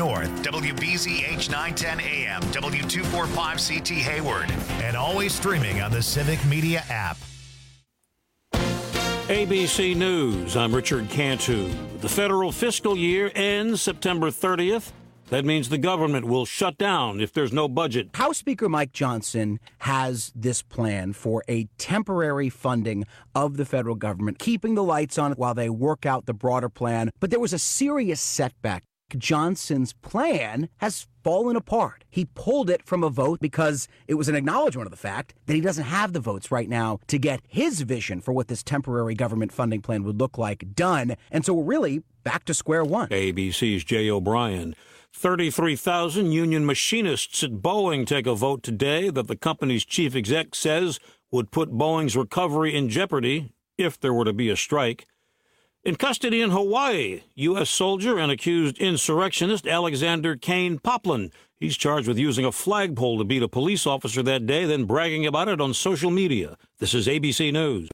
North, WBZH 910 AM, W245 CT Hayward, and always streaming on the Civic Media app. ABC News, I'm Richard Cantu. The federal fiscal year ends September 30th. That means the government will shut down if there's no budget. House Speaker Mike Johnson has this plan for a temporary funding of the federal government, keeping the lights on while they work out the broader plan. But there was a serious setback. Johnson's plan has fallen apart. He pulled it from a vote because it was an acknowledgement of the fact that he doesn't have the votes right now to get his vision for what this temporary government funding plan would look like done. And so we're really back to square one. ABC's Jay O'Brien. 33,000 union machinists at Boeing take a vote today that the company's chief exec says would put Boeing's recovery in jeopardy if there were to be a strike. In custody in Hawaii, U.S. soldier and accused insurrectionist Alexander Kane Poplin. He's charged with using a flagpole to beat a police officer that day, then bragging about it on social media. This is ABC News.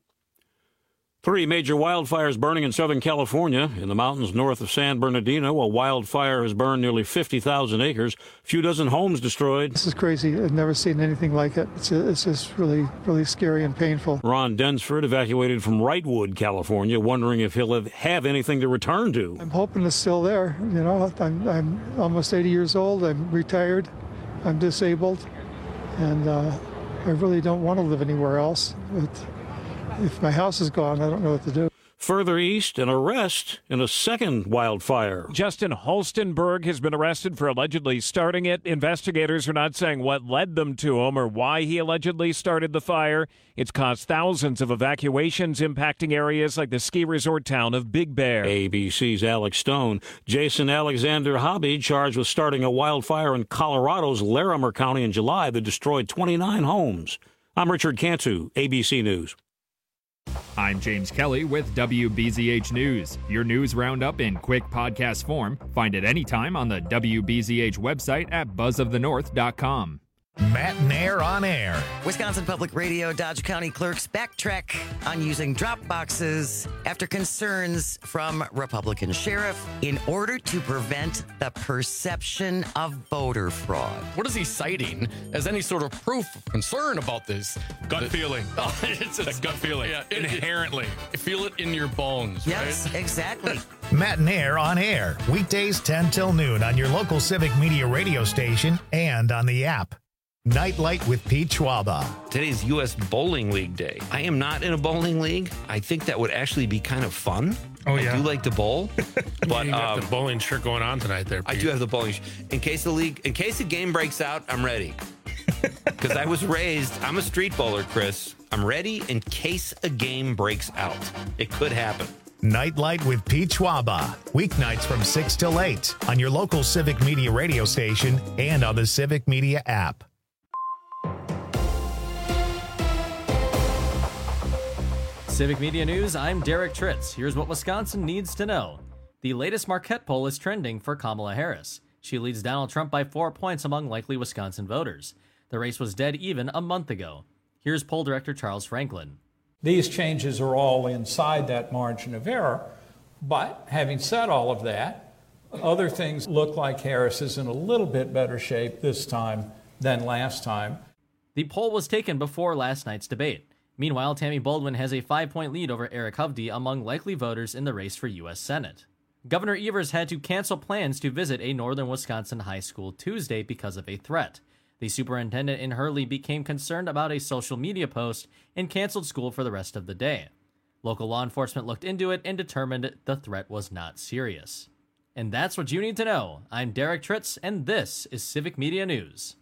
3 major wildfires burning in Southern California. In the mountains north of San Bernardino, a wildfire has burned nearly 50,000 acres. A few dozen homes destroyed. This is crazy. I've never seen anything like it. It's just really, really scary and painful. Ron Densford evacuated from Wrightwood, California, wondering if he'll have anything to return to. I'm hoping it's still there. You know, I'm almost 80 years old. I'm retired. I'm disabled. And I really don't want to live anywhere else. But if my house is gone, I don't know what to do. Further east, an arrest in a second wildfire. Justin Holstenberg has been arrested for allegedly starting it. Investigators are not saying what led them to him or why he allegedly started the fire. It's caused thousands of evacuations, impacting areas like the ski resort town of Big Bear. ABC's Alex Stone. Jason Alexander Hobby charged with starting a wildfire in Colorado's Larimer County in July that destroyed 29 homes. I'm Richard Cantu, ABC News. I'm James Kelly with WBZH News. Your news roundup in quick podcast form. Find it anytime on the WBZH website at buzzofthenorth.com. Matt Nair on air. Wisconsin Public Radio Dodge County clerks backtrack on using drop boxes after concerns from Republican sheriff in order to prevent the perception of voter fraud. What is he citing as any sort of proof of concern about this? Gut feeling. Oh, it's a gut feeling. Yeah, inherently. Feel it in your bones, yes, right? Exactly. Matt Nair on air. Weekdays 10 till noon on your local Civic Media radio station and on the app. Nightlight with Pete Schwaba. Today's U.S. Bowling League Day. I am not in a bowling league. I think that would actually be kind of fun. Oh, yeah. I do like to bowl. But you got the bowling shirt going on tonight there, Pete. I do have the bowling in case the game breaks out, I'm ready. Because I was raised, I'm a street bowler, Chris. I'm ready in case a game breaks out. It could happen. Nightlight with Pete Schwaba. Weeknights from 6 till 8 on your local Civic Media radio station and on the Civic Media app. Civic Media News, I'm Derek Tritz. Here's what Wisconsin needs to know. The latest Marquette poll is trending for Kamala Harris. She leads Donald Trump by 4 points among likely Wisconsin voters. The race was dead even a month ago. Here's poll director Charles Franklin. These changes are all inside that margin of error. But having said all of that, other things look like Harris is in a little bit better shape this time than last time. The poll was taken before last night's debate. Meanwhile, Tammy Baldwin has a 5-point lead over Eric Hovde among likely voters in the race for U.S. Senate. Governor Evers had to cancel plans to visit a northern Wisconsin high school Tuesday because of a threat. The superintendent in Hurley became concerned about a social media post and canceled school for the rest of the day. Local law enforcement looked into it and determined the threat was not serious. And that's what you need to know. I'm Derek Tritz, and this is Civic Media News.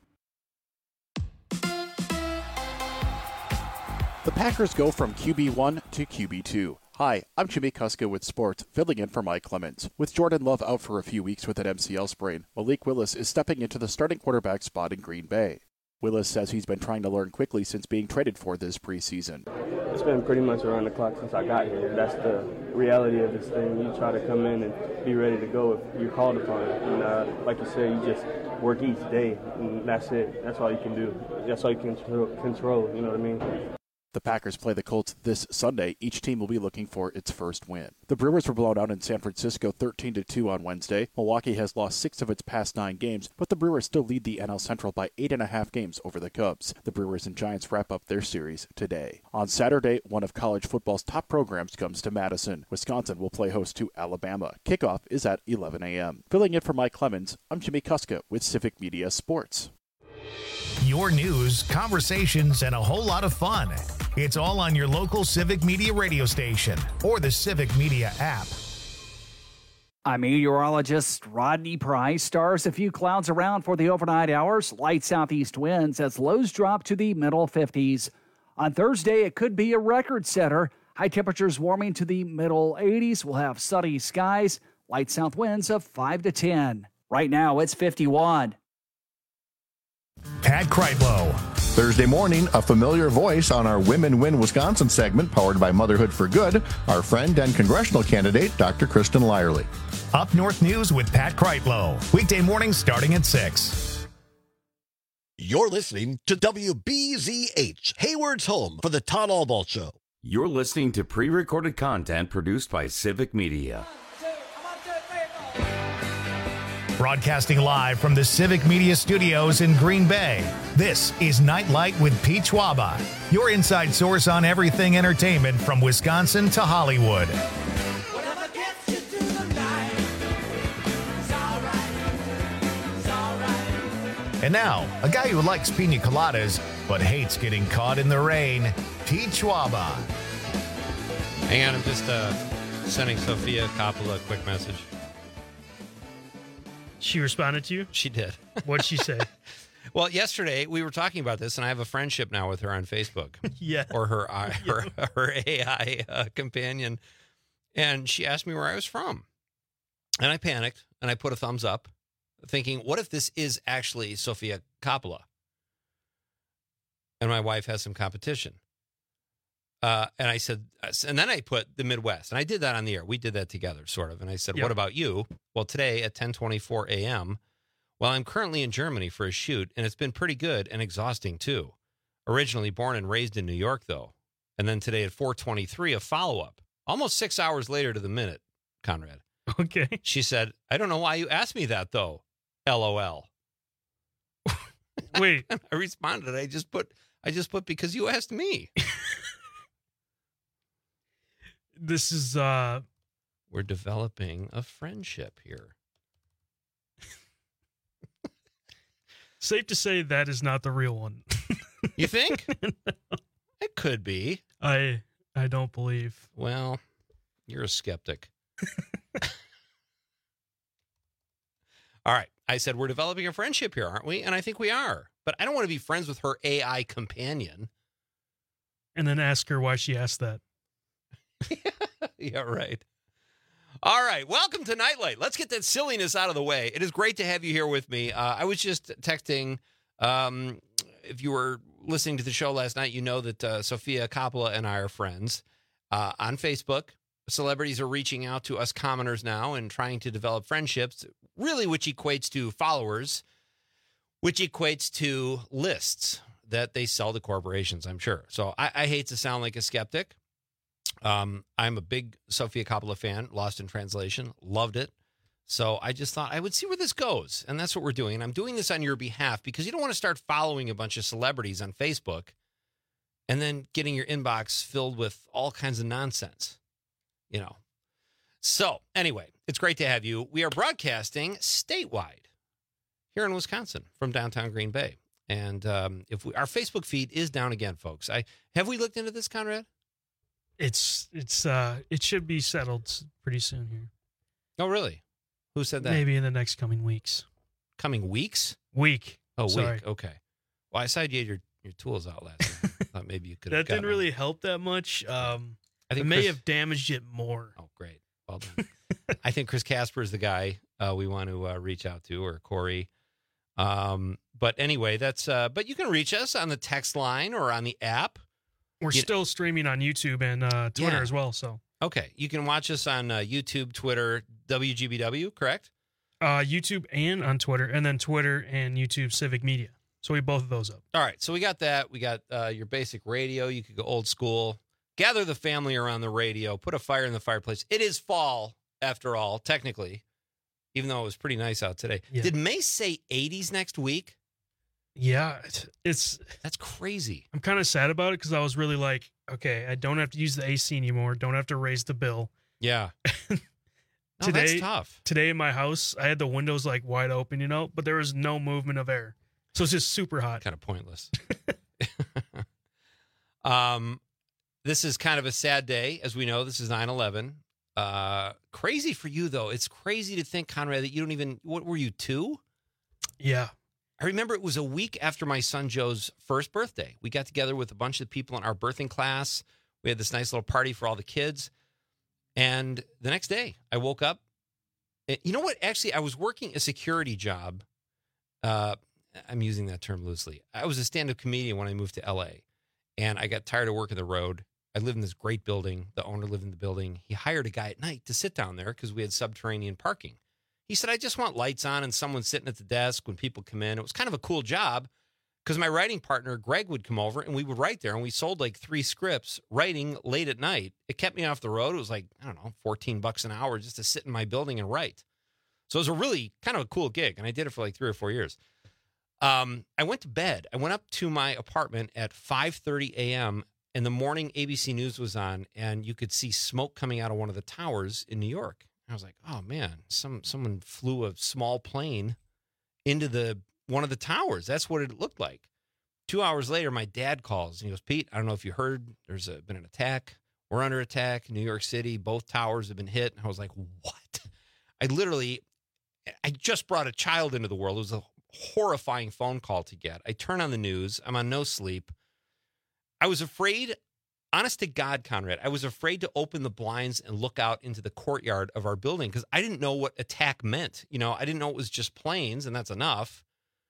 The Packers go from QB1 to QB2. Hi, I'm Jimmy Kuska with sports, filling in for Mike Clemens. With Jordan Love out for a few weeks with an MCL sprain, Malik Willis is stepping into the starting quarterback spot in Green Bay. Willis says he's been trying to learn quickly since being traded for this preseason. It's been pretty much around the clock since I got here. That's the reality of this thing. You try to come in and be ready to go if you're called upon. And like you said, you just work each day, and that's it. That's all you can do. That's all you can control, you know what I mean? The Packers play the Colts this Sunday. Each team will be looking for its first win. The Brewers were blown out in San Francisco 13-2 on Wednesday. Milwaukee has lost 6 of its past 9 games, but the Brewers still lead the NL Central by 8.5 games over the Cubs. The Brewers and Giants wrap up their series today. On Saturday, one of college football's top programs comes to Madison. Wisconsin will play host to Alabama. Kickoff is at 11 a.m. Filling in for Mike Clemens, I'm Jimmy Kuska with Civic Media Sports. Your news, conversations, and a whole lot of fun. It's all on your local Civic Media radio station or the Civic Media app. I'm meteorologist Rodney Price. Stars a few clouds around for the overnight hours. Light southeast winds as lows drop to the middle 50s. On Thursday, it could be a record setter. High temperatures warming to the middle 80s. We'll have sunny skies. Light south winds of 5 to 10. Right now, it's 51. Pat Kreitlow. Thursday morning, a familiar voice on our Women Win Wisconsin segment powered by Motherhood for Good, our friend and congressional candidate, Dr. Kristen Lyerly. Up North News with Pat Kreitlow. Weekday mornings starting at 6. You're listening to WBZH, Hayward's home for the Todd Albaugh Show. You're listening to pre-recorded content produced by Civic Media. Broadcasting live from the Civic Media Studios in Green Bay, this is Nightlight with Pete Schwaba, your inside source on everything entertainment from Wisconsin to Hollywood. And now, a guy who likes pina coladas but hates getting caught in the rain, Pete Schwaba. Hang on, I'm just sending Sofia Coppola a quick message. She responded to you? She did. What'd she say? Well, yesterday we were talking about this, and I have a friendship now with her on Facebook. Yeah. Or her AI companion. And she asked me where I was from. And I panicked, and I put a thumbs up, thinking, what if this is actually Sofia Coppola? And my wife has some competition. And I said, and then I put the Midwest, and I did that on the air. We did that together, sort of. And I said, What about you? Well, today at 10:24 a.m., well, I'm currently in Germany for a shoot, and it's been pretty good and exhausting, too. Originally born and raised in New York, though. And then today at 4:23, a follow-up. Almost 6 hours later to the minute, Conrad. Okay. She said, I don't know why you asked me that, though. LOL. Wait. I responded, I just put because you asked me. This is we're developing a friendship here. Safe to say that is not the real one. You think? No. It could be. I don't believe. Well, you're a skeptic. All right. I said we're developing a friendship here, aren't we? And I think we are. But I don't want to be friends with her AI companion. And then ask her why she asked that. Yeah, right. All right. Welcome to Nightlight. Let's get that silliness out of the way. It is great to have you here with me. I was just texting. If you were listening to the show last night, you know that Sofia Coppola and I are friends on Facebook. Celebrities are reaching out to us commoners now and trying to develop friendships, really, which equates to followers, which equates to lists that they sell to corporations, I'm sure. So I hate to sound like a skeptic. I'm a big Sofia Coppola fan, Lost in Translation, loved it. So I just thought I would see where this goes. And that's what we're doing. And I'm doing this on your behalf because you don't want to start following a bunch of celebrities on Facebook and then getting your inbox filled with all kinds of nonsense, you know. So anyway, it's great to have you. We are broadcasting statewide here in Wisconsin from downtown Green Bay. And our Facebook feed is down again, folks. Have we looked into this, Conrad? It should be settled pretty soon here. Oh, really? Who said that? Maybe in the next coming weeks. Coming weeks? Week. Oh, Sorry. week. Okay. Well, I saw you had your tools out last night. I thought maybe you could have That didn't really help that much. I think it may have damaged it more. Oh, great. Well done. I think Chris Casper is the guy we want to reach out to, or Corey. But anyway, that's. But you can reach us on the text line or on the app. We're still streaming on YouTube and Twitter as well. So okay, you can watch us on YouTube, Twitter, WGBW, correct? YouTube and on Twitter, and then Twitter and YouTube Civic Media. So we both of those up. All right, so we got that. We got your basic radio. You could go old school. Gather the family around the radio. Put a fire in the fireplace. It is fall, after all, technically, even though it was pretty nice out today. Yeah. Did May say 80s next week? Yeah, that's crazy. I'm kind of sad about it because I was really like, okay, I don't have to use the AC anymore. Don't have to raise the bill. Yeah. No, Today, that's tough. Today in my house, I had the windows like wide open, but there was no movement of air. So it's just super hot. Kind of pointless. This is kind of a sad day. As we know, this is 9/11. Crazy for you, though. It's crazy to think, Conrad, that you don't even, what were you, 2? Yeah. I remember it was a week after my son Joe's first birthday. We got together with a bunch of people in our birthing class. We had this nice little party for all the kids. And the next day, I woke up. You know what? Actually, I was working a security job. I'm using that term loosely. I was a stand-up comedian when I moved to L.A., and I got tired of working the road. I lived in this great building. The owner lived in the building. He hired a guy at night to sit down there because we had subterranean parking. He said, I just want lights on and someone sitting at the desk when people come in. It was kind of a cool job because my writing partner, Greg, would come over and we would write there. And we sold like 3 scripts writing late at night. It kept me off the road. It was like, I don't know, $14 an hour just to sit in my building and write. So it was a really kind of a cool gig. And I did it for like 3 or 4 years. I went to bed. I went up to my apartment at 5:30 a.m. In the morning, ABC News was on, and you could see smoke coming out of one of the towers in New York. I was like, oh, man, someone flew a small plane into one of the towers. That's what it looked like. 2 hours later, my dad calls, and he goes, Pete, I don't know if you heard, there's been an attack. We're under attack in New York City. Both towers have been hit. And I was like, what? I just brought a child into the world. It was a horrifying phone call to get. I turn on the news. I'm on no sleep. I was afraid, honest to God, Conrad, I was afraid to open the blinds and look out into the courtyard of our building because I didn't know what attack meant. I didn't know it was just planes, and that's enough.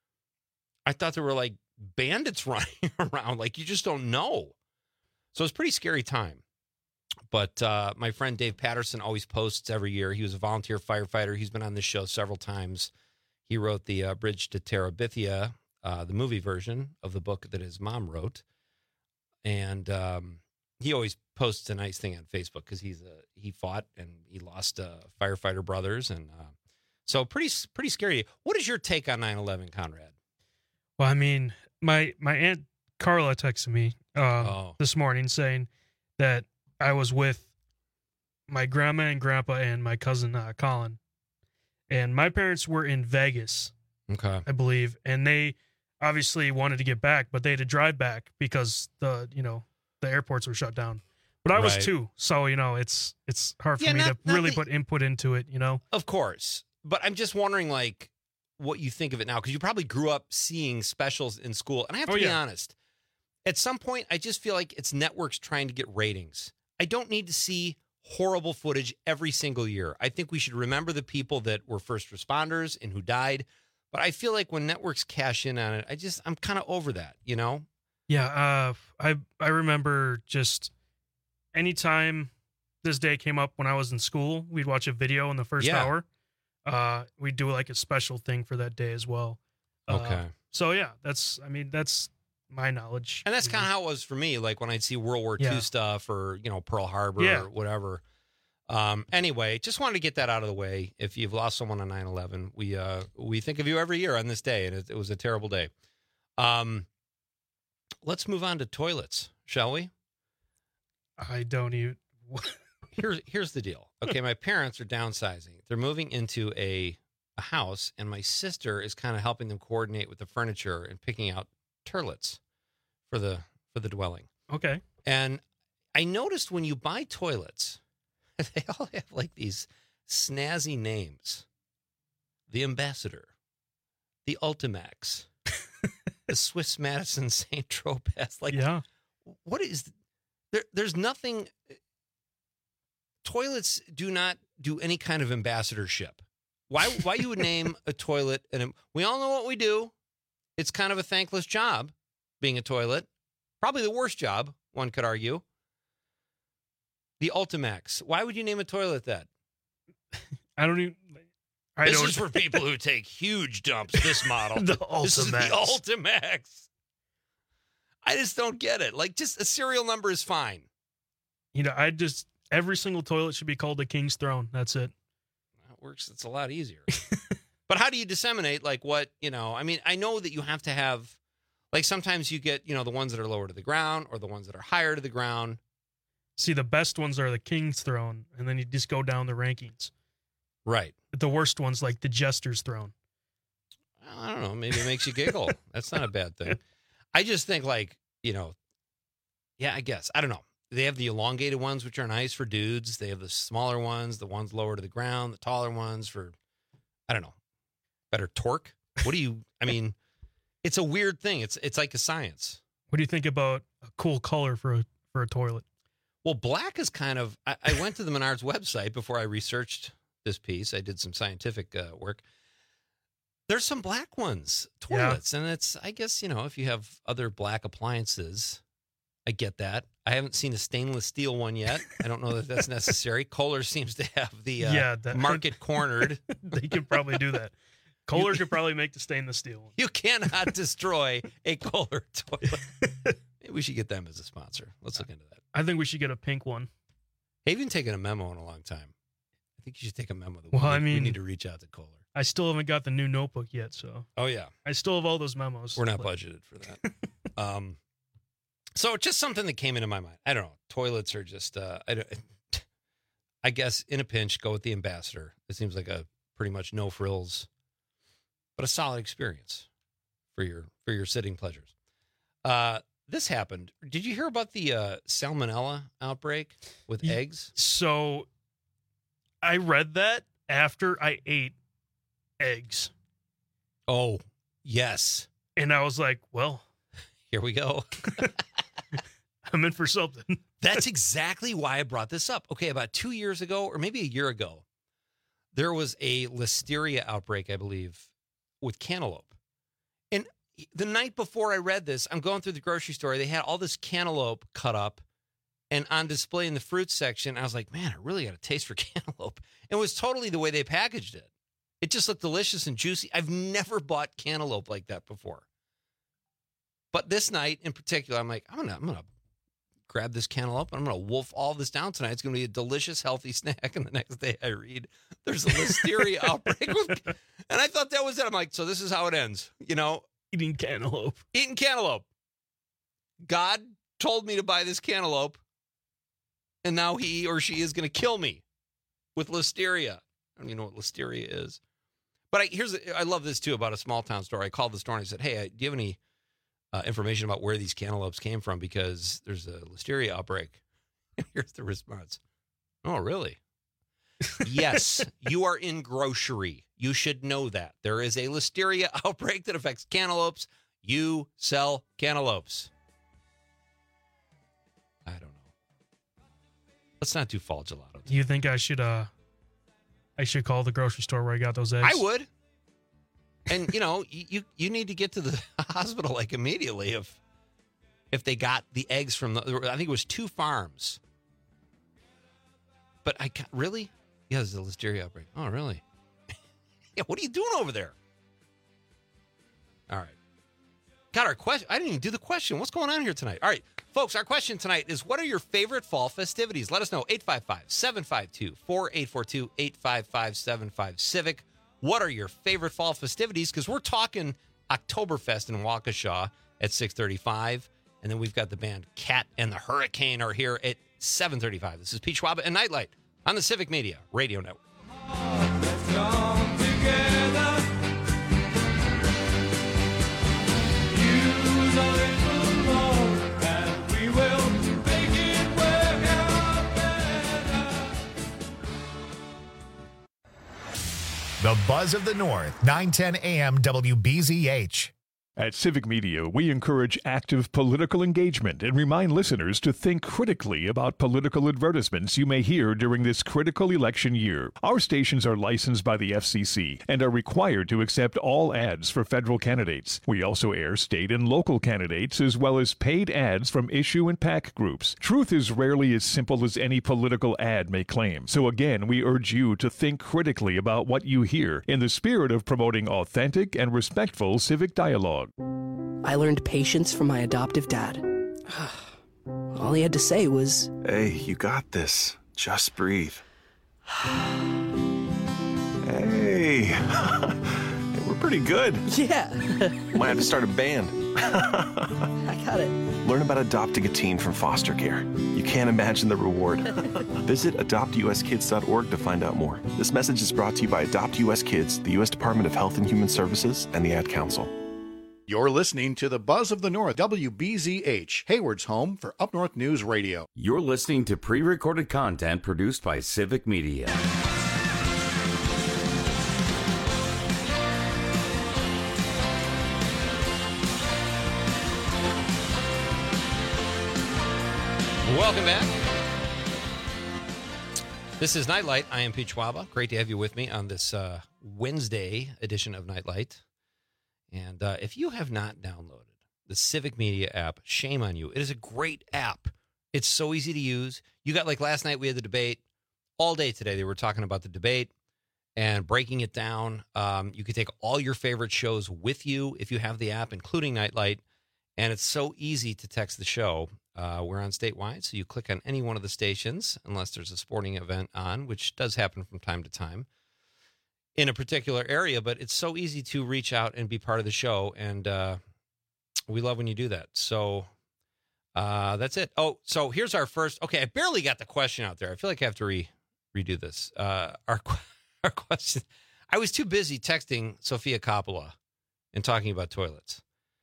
I thought there were like bandits running around. Like, you just don't know. So it's a pretty scary time. But my friend Dave Patterson always posts every year. He was a volunteer firefighter. He's been on this show several times. He wrote the Bridge to Terabithia, the movie version of the book that his mom wrote. And he always posts a nice thing on Facebook because he fought and he lost firefighter brothers. And so pretty scary. What is your take on 9/11, Conrad? Well, I mean, my Aunt Carla texted me this morning saying that I was with my grandma and grandpa and my cousin Colin. And my parents were in Vegas, okay, I believe, and they obviously wanted to get back, but they had to drive back because the airports were shut down. But I was too, so it's hard for me to really put input into it. Of course, but I'm just wondering, like, what you think of it now because you probably grew up seeing specials in school. And I have to be honest, at some point, I just feel like it's networks trying to get ratings. I don't need to see horrible footage every single year. I think we should remember the people that were first responders and who died. But I feel like when networks cash in on it, I'm kind of over that, Yeah, I remember just anytime this day came up when I was in school, we'd watch a video in the first hour. We'd do like a special thing for that day as well. Okay. So yeah, that's my knowledge. And that's kind of how it was for me. Like when I'd see World War II stuff or, Pearl Harbor or whatever. Anyway, just wanted to get that out of the way. If you've lost someone on 9/11, we think of you every year on this day, and it was a terrible day. Let's move on to toilets, shall we? I don't even. Here's the deal. Okay, my parents are downsizing. They're moving into a house, and my sister is kind of helping them coordinate with the furniture and picking out toilets for the dwelling. Okay. And I noticed when you buy toilets, they all have like these snazzy names. The Ambassador, the Ultimax, the Swiss Madison St. Tropez. Like, what is there's nothing. Toilets do not do any kind of ambassadorship. Why you would name a toilet? And we all know what we do. It's kind of a thankless job being a toilet. Probably the worst job, one could argue. The Ultimax. Why would you name a toilet that? I don't even. This is for people who take huge dumps, this model. This is the Ultimax. I just don't get it. Like, just a serial number is fine. Every single toilet should be called the King's Throne. That's it. That works. It's a lot easier. But how do you disseminate, like, what, I mean, I know that you have to have, like, sometimes you get, the ones that are lower to the ground or the ones that are higher to the ground. See, the best ones are the King's Throne, and then you just go down the rankings. Right. The worst ones, like the Jester's Throne. Well, I don't know. Maybe it makes you giggle. That's not a bad thing. I just think, like, yeah, I guess. I don't know. They have the elongated ones, which are nice for dudes. They have the smaller ones, the ones lower to the ground, the taller ones for, I don't know, better torque. I mean, it's a weird thing. It's like a science. What do you think about a cool color for a toilet? Well, black is kind of, I went to the Menards website before I researched this piece. I did some scientific work. There's some black ones, toilets. Yeah. And it's, I guess, if you have other black appliances, I get that. I haven't seen a stainless steel one yet. I don't know that that's necessary. Kohler seems to have the market cornered. They could probably do that. Kohler could probably make the stainless steel one. You cannot destroy a Kohler toilet. Maybe we should get them as a sponsor. Let's look into that. I think we should get a pink one. I haven't taken a memo in a long time. I think you should take a memo. We need to reach out to Kohler. I still haven't got the new notebook yet, so. Oh, yeah. I still have all those memos. We're not budgeted for that. So just something that came into my mind. I don't know. Toilets are just, I guess, in a pinch, go with the Ambassador. It seems like a pretty much no frills, but a solid experience for your sitting pleasures. This happened. Did you hear about the salmonella outbreak with eggs? So I read that after I ate eggs. Oh, yes. And I was like, well, here we go. I'm in for something. That's exactly why I brought this up. Okay, about 2 years ago, or maybe a year ago, there was a listeria outbreak, I believe, with cantaloupe. And the night before I read this, I'm going through the grocery store. They had all this cantaloupe cut up and on display in the fruit section. I was like, man, I really got a taste for cantaloupe. It was totally the way they packaged it. It just looked delicious and juicy. I've never bought cantaloupe like that before. But this night in particular, I'm like, I'm gonna grab this cantaloupe and I'm gonna wolf all this down tonight. It's gonna be a delicious, healthy snack. And the next day I read there's a listeria outbreak and I thought that was it. I'm like, so this is how it ends, Eating cantaloupe. Eating cantaloupe. God told me to buy this cantaloupe, and now he or she is gonna kill me with listeria. I don't even know what listeria is. But I love this too about a small town store. I called the store and I said, hey, do you have any information about where these cantaloupes came from? Because there's a listeria outbreak. Here's the response. Oh, really? Yes, you are in grocery. You should know that. There is a listeria outbreak that affects cantaloupes. You sell cantaloupes. I don't know. Let's not do fall gelato. Do you think I should call the grocery store where I got those eggs? I would. And, you need to get to the hospital, like, immediately if they got the eggs from I think it was 2 farms. But really? Yeah, there's a listeria outbreak. Oh, really? Yeah, what are you doing over there? All right. Got our question. I didn't even do the question. What's going on here tonight? All right, folks, our question tonight is, what are your favorite fall festivities? Let us know. 855-752-4842, 855-75-Civic. What are your favorite fall festivities? Because we're talking Oktoberfest in Waukesha at 6:35. And then we've got the band Cat and the Hurricane are here at 7:35. This is Pete Schwab and Nightlight on the Civic Media Radio Network. The Buzz of the North, 910 AM WBZH. At Civic Media, we encourage active political engagement and remind listeners to think critically about political advertisements you may hear during this critical election year. Our stations are licensed by the FCC and are required to accept all ads for federal candidates. We also air state and local candidates as well as paid ads from issue and PAC groups. Truth is rarely as simple as any political ad may claim. So again, we urge you to think critically about what you hear in the spirit of promoting authentic and respectful civic dialogue. I learned patience from my adoptive dad. All he had to say was, "Hey, you got this. Just breathe." Hey, we're pretty good. Yeah. Might have to start a band. I got it. Learn about adopting a teen from foster care. You can't imagine the reward. Visit adoptuskids.org to find out more. This message is brought to you by Adopt US Kids, the U.S. Department of Health and Human Services, and the Ad Council. You're listening to the Buzz of the North, WBZH, Hayward's home for Up North News Radio. You're listening to pre-recorded content produced by Civic Media. Welcome back. This is Nightlight. I am Pete Schwaba. Great to have you with me on this Wednesday edition of Nightlight. And if you have not downloaded the Civic Media app, shame on you. It is a great app. It's so easy to use. You got, like last night we had the debate. All day today they were talking about the debate and breaking it down. You can take all your favorite shows with you if you have the app, including Nightlight. And it's so easy to text the show. We're on statewide, so you click on any one of the stations, unless there's a sporting event on, which does happen from time to time in a particular area, but it's so easy to reach out and be part of the show, and we love when you do that. So that's it. Oh, so here's our first. Okay, I barely got the question out there. I feel like I have to redo this. Our question. I was too busy texting Sophia Coppola and talking about toilets.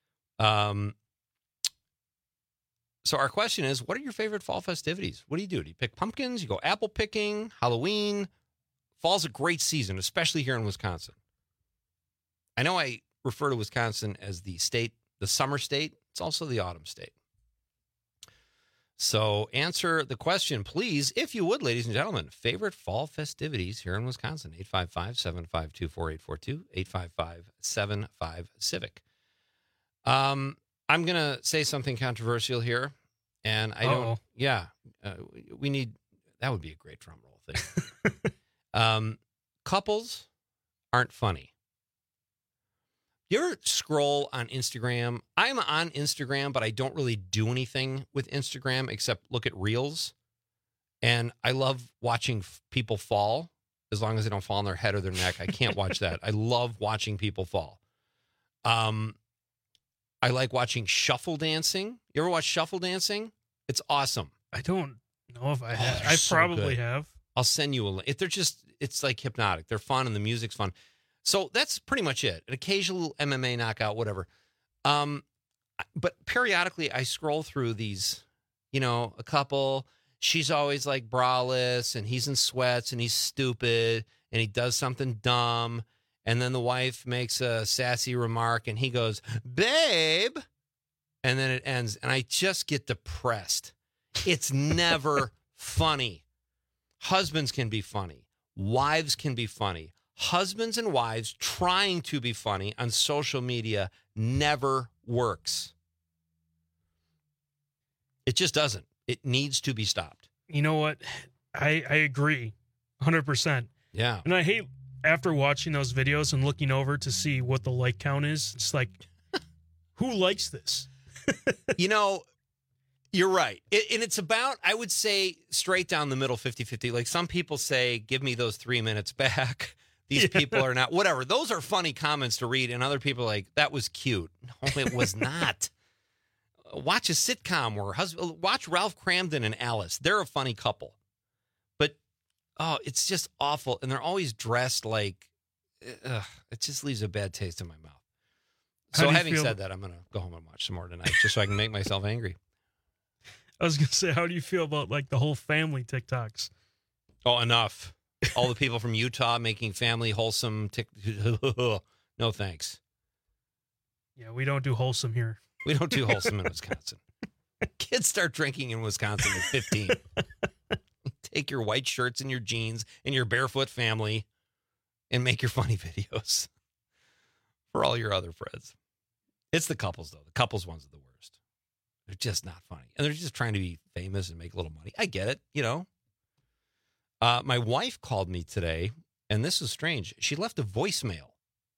So our question is, what are your favorite fall festivities? What do you do? Do you pick pumpkins? You go apple picking, Halloween? Fall's a great season, especially here in Wisconsin. I know I refer to Wisconsin as the state, the summer state. It's also the autumn state. So answer the question, please, if you would, ladies and gentlemen. Favorite fall festivities here in Wisconsin, 855-752-4842, 855-75-CIVIC. I'm going to say something controversial here, and I don't, we need, that would be a great drum roll thing. Couples aren't funny. You ever scroll on Instagram? I'm on Instagram, but I don't really do anything with Instagram except look at reels. And I love watching people fall, as long as they don't fall on their head or their neck. I can't watch that. I love watching people fall. I like watching shuffle dancing. You ever watch shuffle dancing? It's awesome. I don't know if I have. I probably have. I'll send you a link. It's like hypnotic. They're fun and the music's fun. So that's pretty much it. An occasional MMA knockout, whatever. But periodically I scroll through these, a couple. She's always like braless and he's in sweats and he's stupid and he does something dumb. And then the wife makes a sassy remark and he goes, "Babe." And then it ends. And I just get depressed. It's never funny. Husbands can be funny. Wives can be funny. Husbands and wives trying to be funny on social media never works. It just doesn't. It needs to be stopped. You know what? I agree 100%. Yeah. And I hate, after watching those videos and looking over to see what the like count is, it's like, who likes this? You're right. And it's about, I would say, straight down the middle, 50-50. Like some people say, give me those 3 minutes back. These people are not, whatever. Those are funny comments to read. And other people are like, that was cute. No, it was not. Watch a sitcom or watch Ralph Cramden and Alice. They're a funny couple. But, it's just awful. And they're always dressed like, it just leaves a bad taste in my mouth. So having said that, I'm going to go home and watch some more tonight just so I can make myself angry. I was going to say, how do you feel about like the whole family TikToks? Oh, enough. All the people from Utah making family wholesome no thanks. Yeah, we don't do wholesome here. We don't do wholesome in Wisconsin. Kids start drinking in Wisconsin at 15. Take your white shirts and your jeans and your barefoot family and make your funny videos for all your other friends. It's the couples, though. The couples ones are the worst. They're just not funny. And they're just trying to be famous and make a little money. I get it, you know. My wife called me today, and this is strange. She left a voicemail.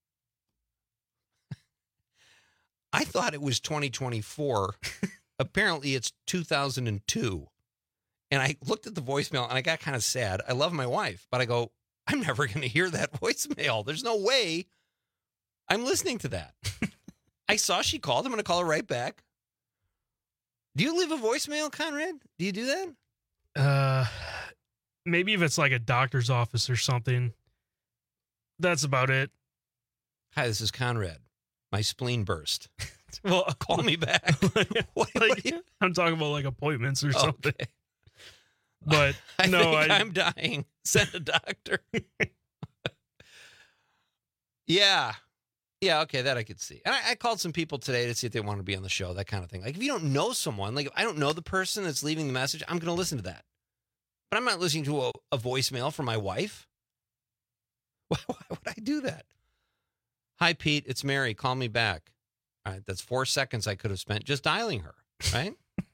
I thought it was 2024. Apparently, it's 2002. And I looked at the voicemail, and I got kind of sad. I love my wife, but I go, I'm never going to hear that voicemail. There's no way I'm listening to that. I saw she called. I'm going to call her right back. Do you leave a voicemail, Conrad? Do you do that? Maybe if it's like a doctor's office or something. That's about it. Hi, this is Conrad. My spleen burst. Well, call me back. I'm talking about like appointments or something. But I no, think I'm dying. Send a doctor. Yeah. Yeah, okay, that I could see. And I called some people today to see if they want to be on the show, that kind of thing. Like, if you don't know someone, like, if I don't know the person that's leaving the message, I'm going to listen to that. But I'm not listening to a voicemail from my wife. Why would I do that? Hi, Pete, it's Mary. Call me back. All right, that's 4 seconds I could have spent just dialing her, right?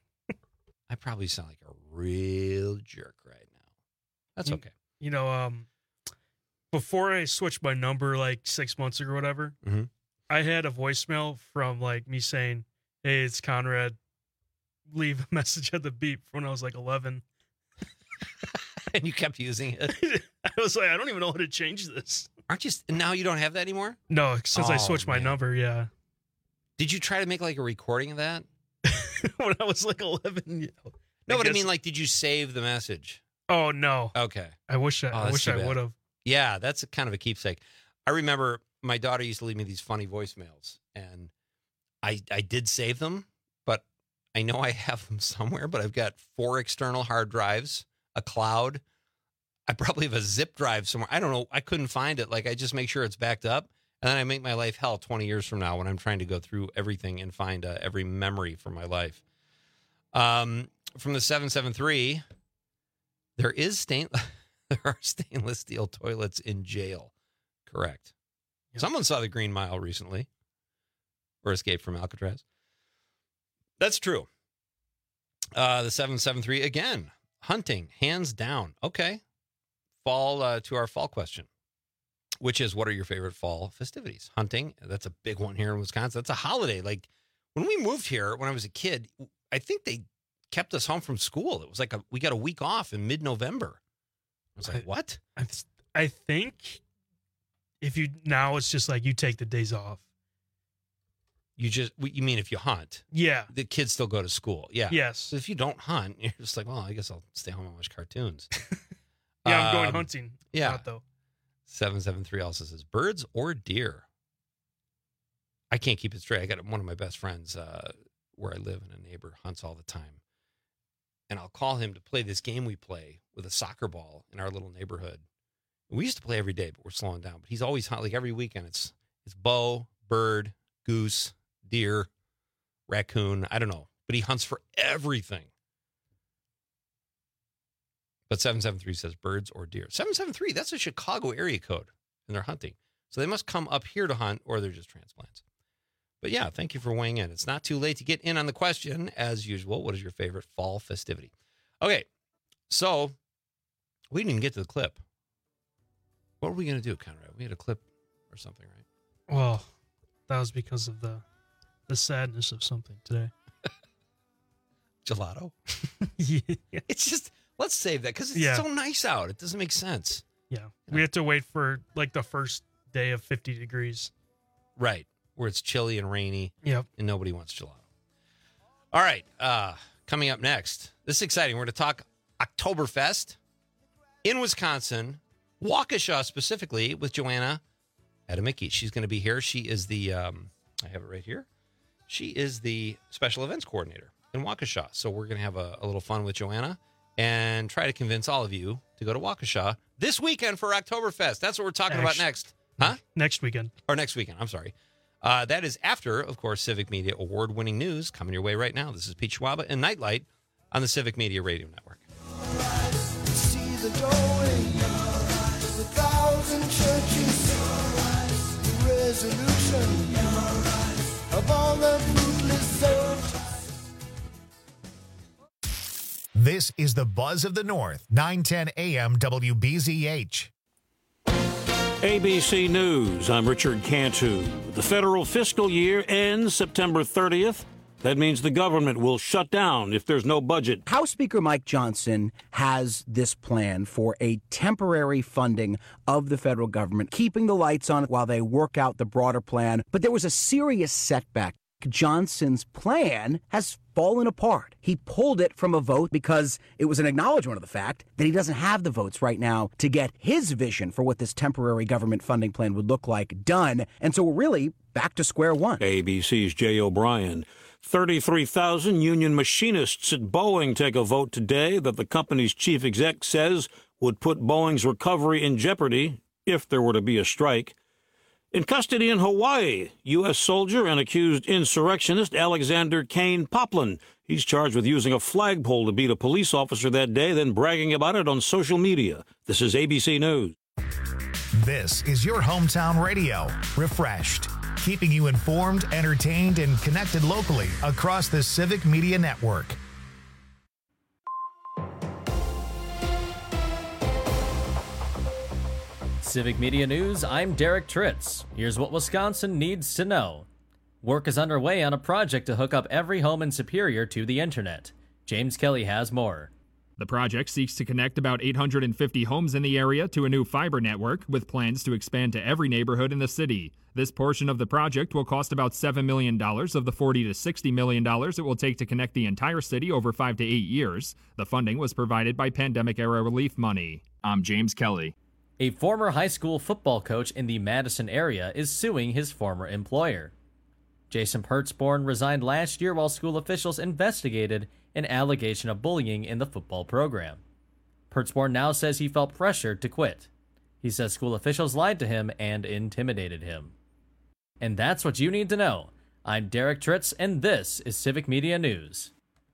I probably sound like a real jerk right now. That's okay. You know, before I switched my number like 6 months ago or whatever, I had a voicemail from like me saying, hey, it's Conrad. Leave a message at the beep when I was like 11. And you kept using it? I was like, I don't even know how to change this. Aren't you? Now you don't have that anymore? No, since I switched my number, yeah. Did you try to make like a recording of that? When I was like 11. No, but I mean, like, did you save the message? Oh, no. Okay. I wish I would have. Yeah, that's kind of a keepsake. I remember my daughter used to leave me these funny voicemails, and I did save them, but I know I have them somewhere, but I've got 4 external hard drives, a cloud. I probably have a zip drive somewhere. I don't know. I couldn't find it. Like, I just make sure it's backed up, and then I make my life hell 20 years from now when I'm trying to go through everything and find every memory from my life. From the 773, there are stainless steel toilets in jail. Correct. Yep. Someone saw the Green Mile recently, or Escape from Alcatraz. That's true. The 773, again, hunting, hands down. Okay. Fall to our fall question, which is, what are your favorite fall festivities? Hunting, that's a big one here in Wisconsin. That's a holiday. Like, when we moved here, when I was a kid, I think they kept us home from school. It was like we got a week off in mid-November. I was like, what? I think now it's just like you take the days off. You mean if you hunt? Yeah. The kids still go to school. Yeah. Yes. So if you don't hunt, you're just like, well, I guess I'll stay home and watch cartoons. Yeah, I'm going hunting. Yeah. Not though. 773 also says, birds or deer? I can't keep it straight. I got one of my best friends where I live, and a neighbor hunts all the time. And I'll call him to play this game we play with a soccer ball in our little neighborhood. We used to play every day, but we're slowing down. But he's always hunting, like every weekend. It's bow, bird, goose, deer, raccoon. I don't know. But he hunts for everything. But 773 says birds or deer. 773, that's a Chicago area code, and they're hunting. So they must come up here to hunt, or they're just transplants. But yeah, thank you for weighing in. It's not too late to get in on the question, as usual. What is your favorite fall festivity? Okay, so we didn't even get to the clip. What were we going to do, Conrad? We had a clip or something, right? Well, that was because of the sadness of something today. Gelato? Yeah. It's just, let's save that, because it's so nice out. It doesn't make sense. Yeah. We have to wait for like the first day of 50 degrees. Right. Where it's chilly and rainy. Yep. And nobody wants gelato. All right. Coming up next, this is exciting. We're going to talk Oktoberfest in Wisconsin, Waukesha specifically, with Joanna Adamicki. She's going to be here. She is the, I have it right here. She is the special events coordinator in Waukesha. So we're going to have a little fun with Joanna and try to convince all of you to go to Waukesha this weekend for Oktoberfest. That's what we're talking about next. Huh? Next weekend. Or next weekend. I'm sorry. That is after, of course, Civic Media award-winning news coming your way right now. This is Pete Schwaba and Nightlight on the Civic Media Radio Network. See the doorway, the thousand churches, the resolution of all the fruitless soldiers. This is the Buzz of the North, 910 AM WBZH. ABC News, I'm Richard Cantu. The federal fiscal year ends September 30th. That means the government will shut down if there's no budget. House Speaker Mike Johnson has this plan for a temporary funding of the federal government, keeping the lights on while they work out the broader plan. But there was a serious setback. Johnson's plan has fallen apart. He pulled it from a vote because it was an acknowledgement of the fact that he doesn't have the votes right now to get his vision for what this temporary government funding plan would look like done. And so we're really back to square one. ABC's Jay O'Brien. 33,000 union machinists at Boeing take a vote today that the company's chief exec says would put Boeing's recovery in jeopardy if there were to be a strike. In custody in Hawaii, U.S. soldier and accused insurrectionist Alexander Kane Poplin. He's charged with using a flagpole to beat a police officer that day, then bragging about it on social media. This is ABC News. This is your hometown radio, refreshed, keeping you informed, entertained, and connected locally across the Civic Media Network. Civic Media News, I'm Derek Tritz. Here's what Wisconsin needs to know. Work is underway on a project to hook up every home in Superior to the internet. James Kelly has more. The project seeks to connect about 850 homes in the area to a new fiber network, with plans to expand to every neighborhood in the city. This portion of the project will cost about $7 million of the $40 to $60 million it will take to connect the entire city over 5 to 8 years. The funding was provided by pandemic-era relief money. I'm James Kelly. A former high school football coach in the Madison area is suing his former employer. Jason Pertzborn resigned last year while school officials investigated an allegation of bullying in the football program. Pertzborn now says he felt pressured to quit. He says school officials lied to him and intimidated him. And that's what you need to know. I'm Derek Tritz, and this is Civic Media News.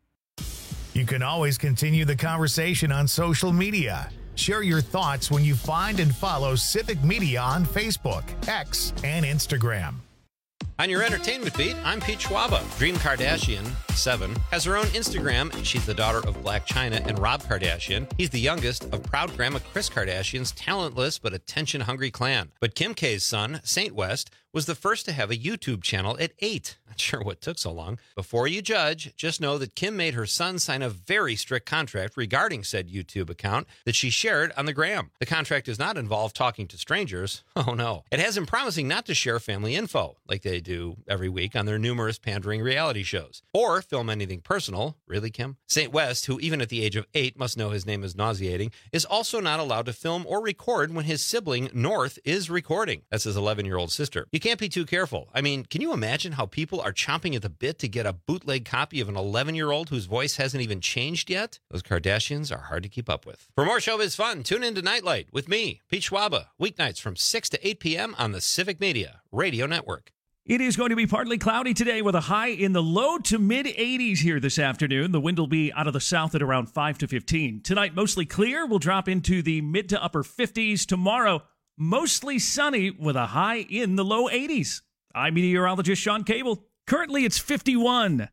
You can always continue the conversation on social media. Share your thoughts when you find and follow Civic Media on Facebook, X, and Instagram. On your entertainment beat, I'm Pete Schwaba. Dream Kardashian, 7, has her own Instagram. She's the daughter of Blac Chyna and Rob Kardashian. He's the youngest of proud grandma Kris Kardashian's talentless but attention-hungry clan. But Kim K's son, Saint West, was the first to have a YouTube channel at 8. Not sure what took so long. Before you judge, just know that Kim made her son sign a very strict contract regarding said YouTube account that she shared on the gram. The contract does not involve talking to strangers. Oh no. It has him promising not to share family info, like they do every week on their numerous pandering reality shows, or film anything personal. Really, Kim? Saint West, who even at the age of 8 must know his name is nauseating, is also not allowed to film or record when his sibling, North, is recording. That's his 11-year-old sister. You can't be too careful. I mean, can you imagine how people are chomping at the bit to get a bootleg copy of an 11-year-old whose voice hasn't even changed yet? Those Kardashians are hard to keep up with. For more showbiz fun, tune in to Nightlight with me, Pete Schwaba, weeknights from 6 to 8 p.m. on the Civic Media Radio Network. It is going to be partly cloudy today with a high in the low to mid 80s here this afternoon. The wind will be out of the south at around 5 to 15. Tonight, mostly clear. We'll drop into the mid to upper 50s. Tomorrow, mostly sunny with a high in the low 80s. I'm meteorologist Sean Cable. Currently, it's 51.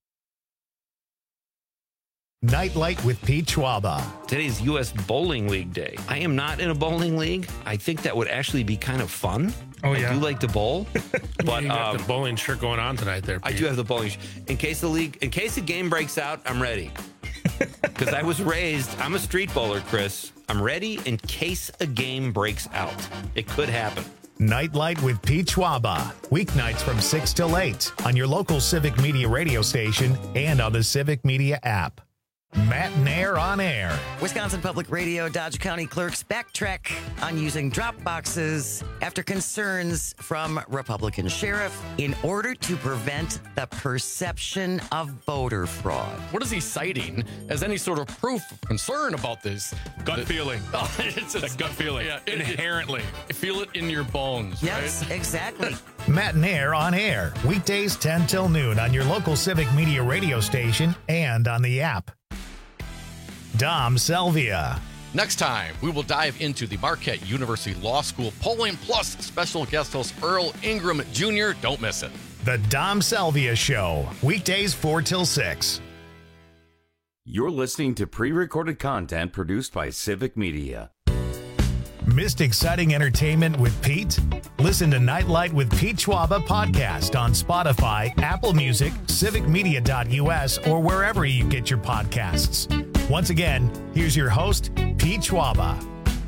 Nightlight with Pete Schwaba. Today's U.S. Bowling League Day. I am not in a bowling league. I think that would actually be kind of fun. Oh, yeah. I do like to bowl. But you got the bowling shirt going on tonight there, Pete. I do have the bowling shirt. In case the game breaks out, I'm ready. Because I was raised, I'm a street bowler, Chris. I'm ready in case a game breaks out. It could happen. Nightlight with Pete Schwaba. Weeknights from 6 till 8 on your local Civic Media radio station and on the Civic Media app. Matt Nair on air. Wisconsin Public Radio Dodge County clerks backtrack on using drop boxes after concerns from Republican sheriff in order to prevent the perception of voter fraud. What is he citing as any sort of proof of concern about this? Gut feeling. Oh, it's a gut feeling. Yeah, inherently. Feel it in your bones. Yes, right? Exactly. Matt Nair on air. Weekdays 10 till noon on your local Civic Media radio station and on the app. Dom Selvia. Next time, we will dive into the Marquette University Law School polling plus special guest host Earl Ingram Jr. Don't miss it. The Dom Selvia Show. Weekdays 4 till 6. You're listening to pre-recorded content produced by Civic Media. Missed exciting entertainment with Pete? Listen to Nightlight with Pete Schwaba podcast on Spotify, Apple Music, civicmedia.us, or wherever you get your podcasts. Once again, here's your host, Pete Schwaba.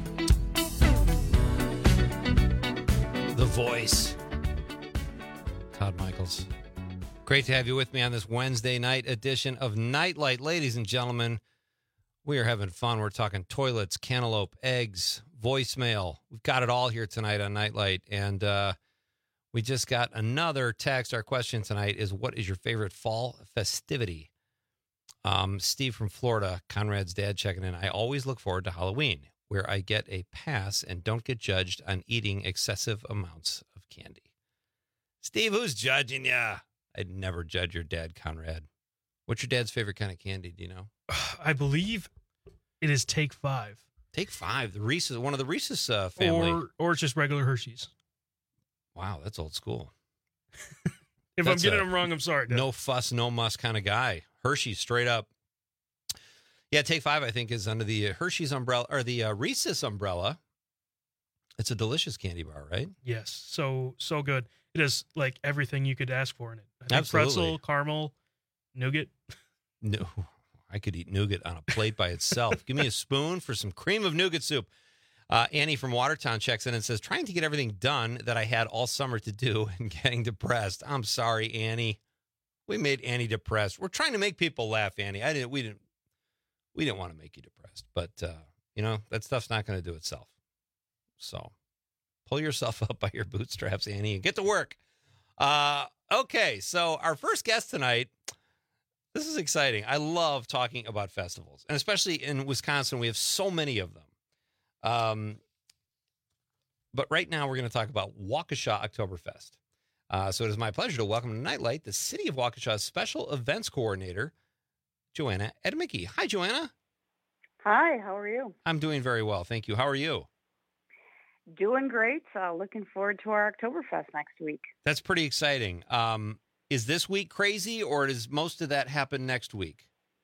The voice. Todd Michaels. Great to have you with me on this Wednesday night edition of Nightlight. Ladies and gentlemen, we are having fun. We're talking toilets, cantaloupe, eggs, voicemail. We've got it all here tonight on Nightlight. And we just got another text. Our question tonight is, what is your favorite fall festivity? Steve from Florida, Conrad's dad, checking in. I always look forward to Halloween, where I get a pass and don't get judged on eating excessive amounts of candy. Steve, who's judging ya? I'd never judge your dad, Conrad. What's your dad's favorite kind of candy? Do you know? I believe it is Take 5. Take 5, the Reese's, one of the Reese's family, or it's just regular Hershey's. Wow, that's old school. If I'm getting them wrong, I'm sorry. Dad. No fuss, no muss kind of guy. Hershey's straight up. Yeah, Take 5, I think, is under the Hershey's umbrella or the Reese's umbrella. It's a delicious candy bar, right? Yes, so good. It has like everything you could ask for in it. I think Absolutely. Pretzel, caramel, nougat. No, I could eat nougat on a plate by itself. Give me a spoon for some cream of nougat soup. Annie from Watertown checks in and says, trying to get everything done that I had all summer to do and getting depressed. I'm sorry, Annie. We made Annie depressed. We're trying to make people laugh, Annie. We didn't want to make you depressed, but that stuff's not going to do itself. So pull yourself up by your bootstraps, Annie, and get to work. Okay, so our first guest tonight, this is exciting. I love talking about festivals, and especially in Wisconsin, we have so many of them. But right now, we're going to talk about Waukesha Oktoberfest. So it is my pleasure to welcome to Nightlight the City of Waukesha's Special Events Coordinator, Joanna Edmicky. Hi, Joanna. Hi, how are you? I'm doing very well, thank you. How are you? Doing great. Looking forward to our Oktoberfest next week. That's pretty exciting. Is this week crazy, or does most of that happen next week?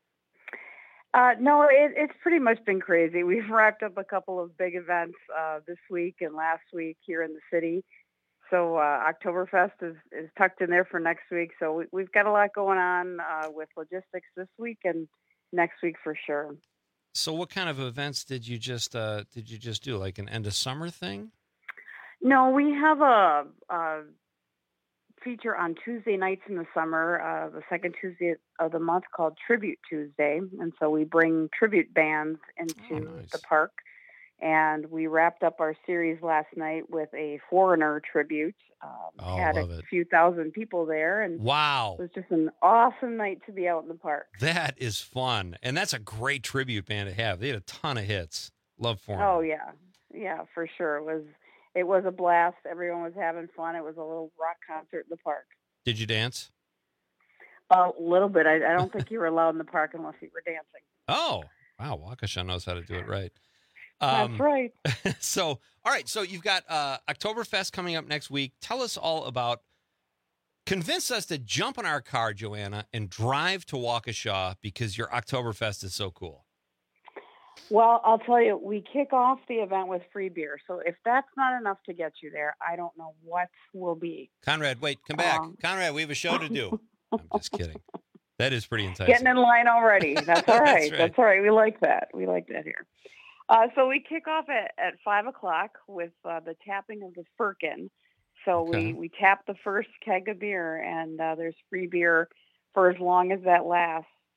No, it's pretty much been crazy. We've wrapped up a couple of big events this week and last week here in the city. So Oktoberfest is tucked in there for next week. So we've got a lot going on with logistics this week and next week for sure. So what kind of events did you just do? Like an end of summer thing? No, we have a feature on Tuesday nights in the summer, the second Tuesday of the month, called Tribute Tuesday. And so we bring tribute bands into the park. And we wrapped up our series last night with a Foreigner tribute. Had a few thousand people there. And wow. It was just an awesome night to be out in the park. That is fun. And that's a great tribute band to have. They had a ton of hits. Love Foreigner. Oh, yeah. Yeah, for sure. It was a blast. Everyone was having fun. It was a little rock concert in the park. Did you dance? A little bit. I don't think you were allowed in the park unless you were dancing. Oh, wow. Waukesha knows how to do it right. That's right. So, all right. So you've got Oktoberfest coming up next week. Tell us all about, convince us to jump in our car, Joanna, and drive to Waukesha because your Oktoberfest is so cool. Well, I'll tell you, we kick off the event with free beer. So if that's not enough to get you there, I don't know what will be. Conrad, wait, come back. Conrad, we have a show to do. I'm just kidding. That is pretty enticing. Getting in line already. That's all right. That's all right. We like that. We like that here. So we kick off at 5 o'clock with the tapping of the firkin. So we tap the first keg of beer, and there's free beer for as long as that lasts.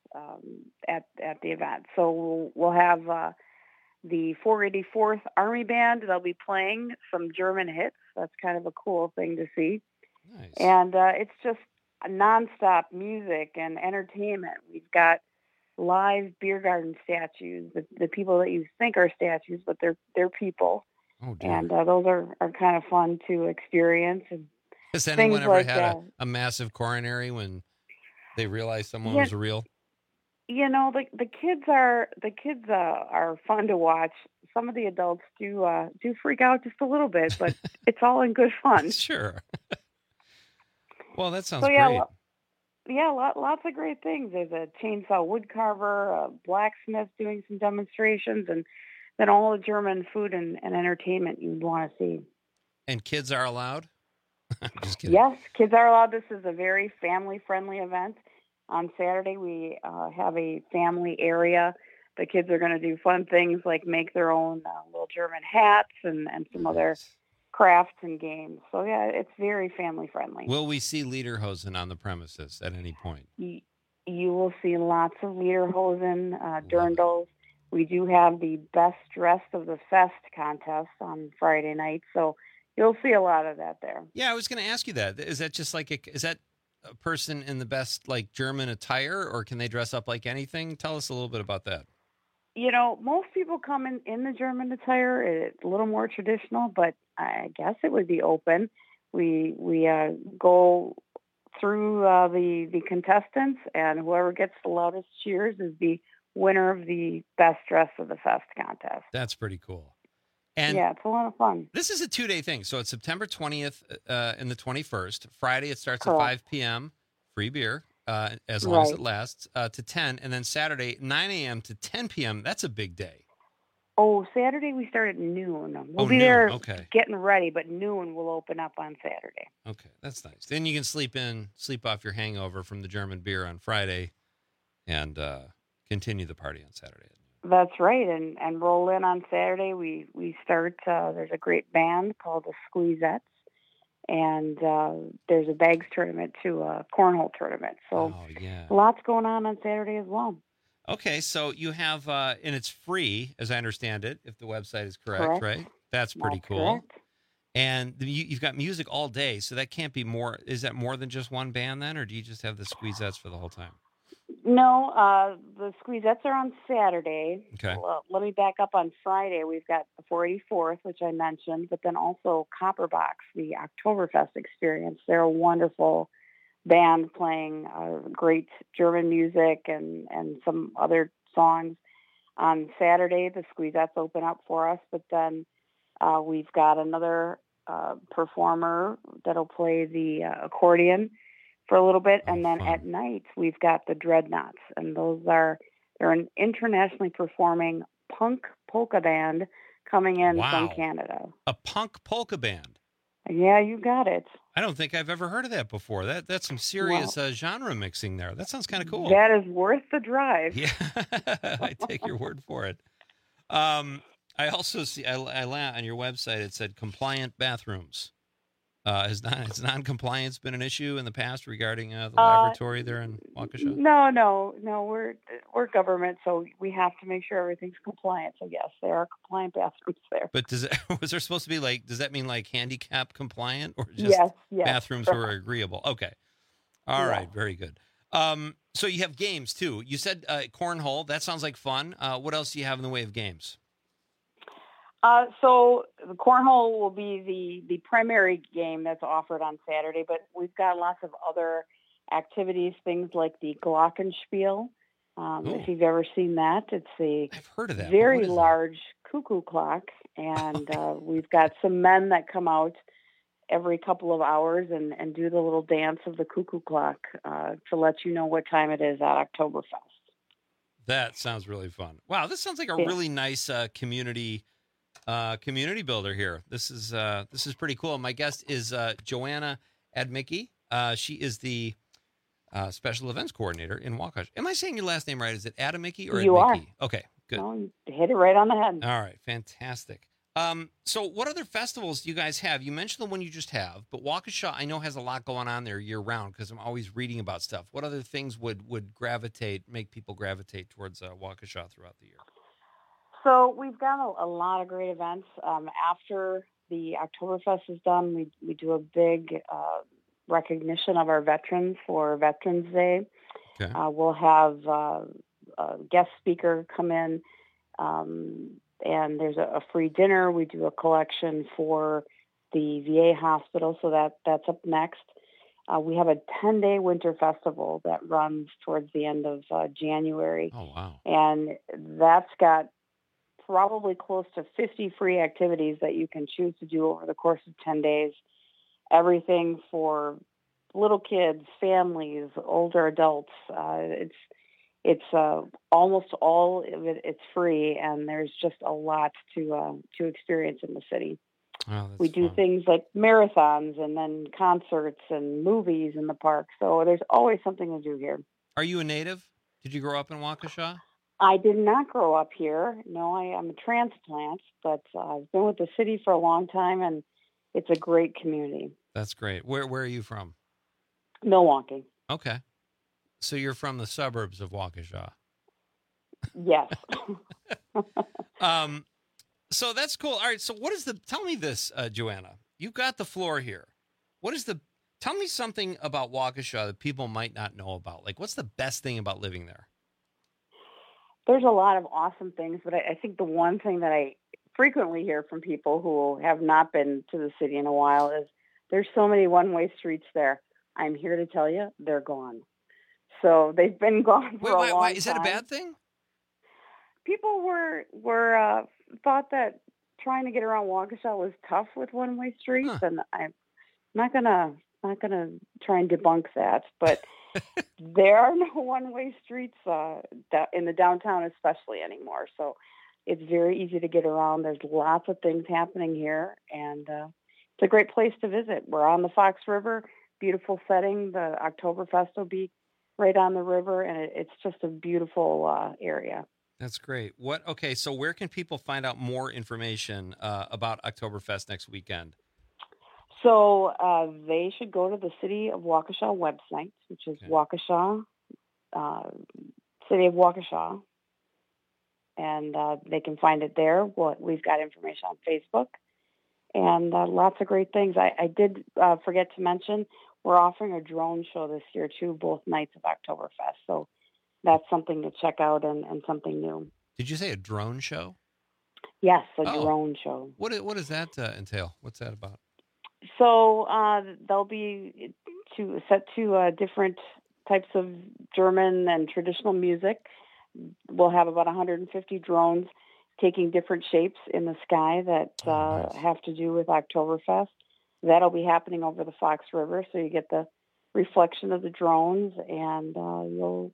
at the event. So we'll have the 484th Army Band. They'll be playing some German hits. That's kind of a cool thing to see. Nice. And it's just nonstop music and entertainment. We've got live beer garden statues, the people that you think are statues, but they're people. Oh, dear. And those are kind of fun to experience. And has anyone ever had a massive coronary when they realized someone was real? You know, the kids are fun to watch. Some of the adults do freak out just a little bit, but it's all in good fun. Sure. Well, that sounds great. Lots of great things. There's a chainsaw wood carver, a blacksmith doing some demonstrations, and then all the German food and entertainment you'd want to see. And kids are allowed? I'm just kidding. Yes, kids are allowed. This is a very family-friendly event. On Saturday, we have a family area. The kids are going to do fun things like make their own little German hats and some other crafts and games. So, yeah, it's very family-friendly. Will we see Lederhosen on the premises at any point? You will see lots of Lederhosen, dirndls. We do have the Best Dressed of the Fest contest on Friday night, so you'll see a lot of that there. Yeah, I was going to ask you that. Is that just like is that a person in the best like German attire, or can they dress up like anything? Tell us a little bit about that. You know, most people come in the German attire. It's a little more traditional, but I guess it would be open. We go through the contestants, and whoever gets the loudest cheers is the winner of the Best Dress of the Fest contest. That's pretty cool. And yeah, it's a lot of fun. This is a 2-day thing. So it's September 20th and the 21st. Friday, it starts at 5 p.m., free beer, as long as it lasts, to 10. And then Saturday, 9 a.m. to 10 p.m. That's a big day. Oh, Saturday we start at noon. We'll be there getting ready, but noon we'll open up on Saturday. Okay, that's nice. Then you can sleep off your hangover from the German beer on Friday and continue the party on Saturday. That's right, and roll in on Saturday. We start, there's a great band called the Squeezettes, and there's a bags tournament too, a cornhole tournament. So lots going on Saturday as well. Okay, so you have, and it's free, as I understand it, if the website is correct. Right? That's pretty cool. Correct. And you've got music all day, so that can't be more. Is that more than just one band then, or do you just have the Squeezettes for the whole time? No, the Squeezettes are on Saturday. Okay. Well, let me back up. On Friday, we've got the 484th, which I mentioned, but then also Copperbox, the Oktoberfest experience. They're a wonderful band playing great German music and some other songs. On Saturday, the Squeezettes open up for us, but then we've got another performer that'll play the accordion for a little bit, and then at night we've got the Dreadnoughts, and they're an internationally performing punk polka band coming in from Canada. A punk polka band. Yeah, you got it. I don't think I've ever heard of that before. That's some serious genre mixing there. That sounds kind of cool. That is worth the drive. Yeah, I take your word for it. I also see I on your website it said compliant bathrooms. Has non-compliance been an issue in the past regarding the laboratory there in Waukesha? No. We're government, so we have to make sure everything's compliant. So yes, there are compliant bathrooms there. But was there supposed to be does that mean like handicap compliant or just bathrooms were agreeable? Okay, all right, very good. So you have games too. You said cornhole. That sounds like fun. What else do you have in the way of games? So the cornhole will be the primary game that's offered on Saturday, but we've got lots of other activities, things like the Glockenspiel. If you've ever seen that, I've heard of that. Very large cuckoo clock, and we've got some men that come out every couple of hours and do the little dance of the cuckoo clock to let you know what time it is at Oktoberfest. That sounds really fun. Wow, this sounds like a really nice community builder here. This is pretty cool. My guest is Joanna Admicki. She is the special events coordinator in Waukesha. Am I saying your last name right? Is it Admicki or Admicki? You are. Okay, good. No, you hit it right on the head. All right, fantastic. So what other festivals do you guys have? You mentioned the one you just have, but Waukesha, I know, has a lot going on there year round because I'm always reading about stuff. What other things would make people gravitate towards Waukesha throughout the year? So we've got a lot of great events. After the Oktoberfest is done, we do a big recognition of our veterans for Veterans Day. Okay. We'll have a guest speaker come in, and there's a free dinner. We do a collection for the VA hospital, so that's up next. We have a 10-day winter festival that runs towards the end of January. Oh, wow. And that's got probably close to 50 free activities that you can choose to do over the course of 10 days. Everything for little kids, families, older adults. It's almost all of it. It's free, and there's just a lot to experience in the city. Oh, we do things like marathons and then concerts and movies in the park. So there's always something to do here. Are you a native? Did you grow up in Waukesha? I did not grow up here. No, I'm a transplant, but I've been with the city for a long time, and it's a great community. That's great. Where are you from? Milwaukee. Okay. So you're from the suburbs of Waukesha. Yes. So that's cool. All right. So tell me this, Joanna, you've got the floor here. Tell me something about Waukesha that people might not know about. Like, what's the best thing about living there? There's a lot of awesome things, but I think the one thing that I frequently hear from people who have not been to the city in a while is there's so many one-way streets there. I'm here to tell you, they're gone. So they've been gone for a long time. Is that a bad thing? People were thought that trying to get around Waukesha was tough with one-way streets, and I'm not gonna try and debunk that, but there are no one-way streets in the downtown especially anymore. So it's very easy to get around. There's lots of things happening here, and it's a great place to visit. We're on the Fox River, beautiful setting. The Oktoberfest will be right on the river, and it's just a beautiful area. That's great. Okay, so where can people find out more information about Oktoberfest next weekend? So they should go to the City of Waukesha website, which is Waukesha, City of Waukesha, and they can find it there. We've got information on Facebook, and lots of great things. I did forget to mention, we're offering a drone show this year, too, both nights of Oktoberfest. So that's something to check out and something new. Did you say a drone show? Yes, a drone show. What does that entail? What's that about? So they'll be set to different types of German and traditional music. We'll have about 150 drones taking different shapes in the sky that have to do with Oktoberfest. That'll be happening over the Fox River, so you get the reflection of the drones, and you'll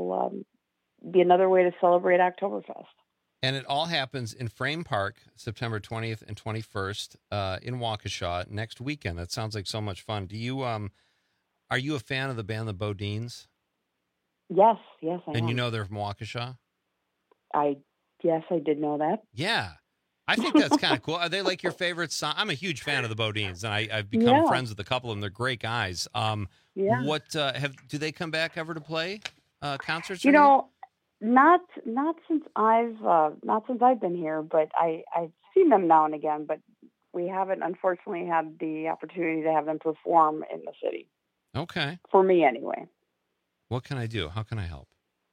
be another way to celebrate Oktoberfest. And it all happens in Frame Park, September 20th and 21st in Waukesha next weekend. That sounds like so much fun. Do you are you a fan of the band the Bodines? Yes, I am. And you know they're from Waukesha? Yes, I did know that. Yeah. I think that's kind of cool. Are they like your favorite song? I'm a huge fan of the Bodines, and I've become friends with a couple of them. They're great guys. What do they come back ever to play concerts? You know, not since I've been here, but I've seen them now and again. But we haven't, unfortunately, had the opportunity to have them perform in the city. Okay. For me, anyway. What can I do? How can I help?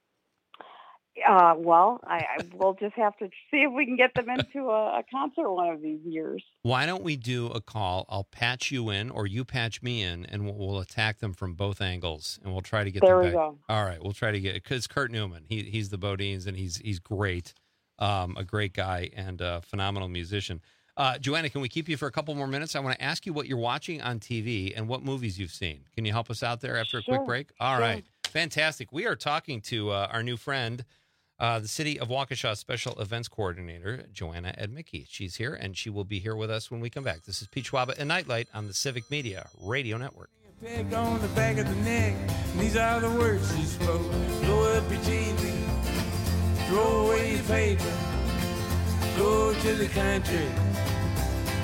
Well, I will just have to see if we can get them into a concert one of these years. Why don't we do a call? I'll patch you in, or you patch me in, and we'll attack them from both angles, and we'll try to get them back. There we go. All right, we'll try to get, because Kurt Newman, he's the Bodines, and he's great, a great guy and a phenomenal musician. Joanna, can we keep you for a couple more minutes? I want to ask you what you're watching on TV and what movies you've seen. Can you help us out there after a quick break? All right, fantastic. We are talking to our new friend, the City of Waukesha Special Events Coordinator, Joanna Edmicke. She's here, and she will be here with us when we come back. This is Pete Schwaba and Nightlight on the Civic Media Radio Network. Peg on the back of the neck, and these are the words she spoke. Blow up your TV, throw away your paper, go to the country,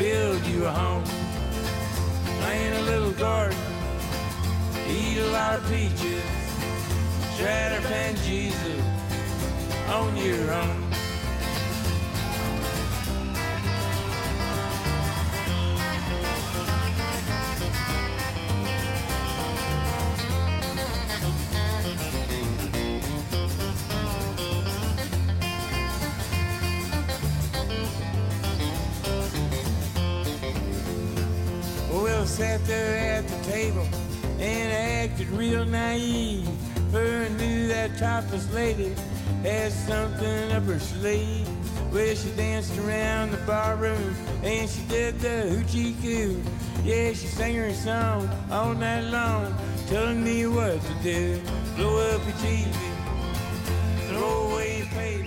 build you a home. Plant a little garden, eat a lot of peaches, try to find Jesus on your own. Will sat there at the table and acted real naive. For knew that topless lady had something up her sleeve. Well, she danced around the barroom and she did the hoochie coo. Yeah, she sang her song all night long, telling me what to do. Blow up your TV, throw away your paper,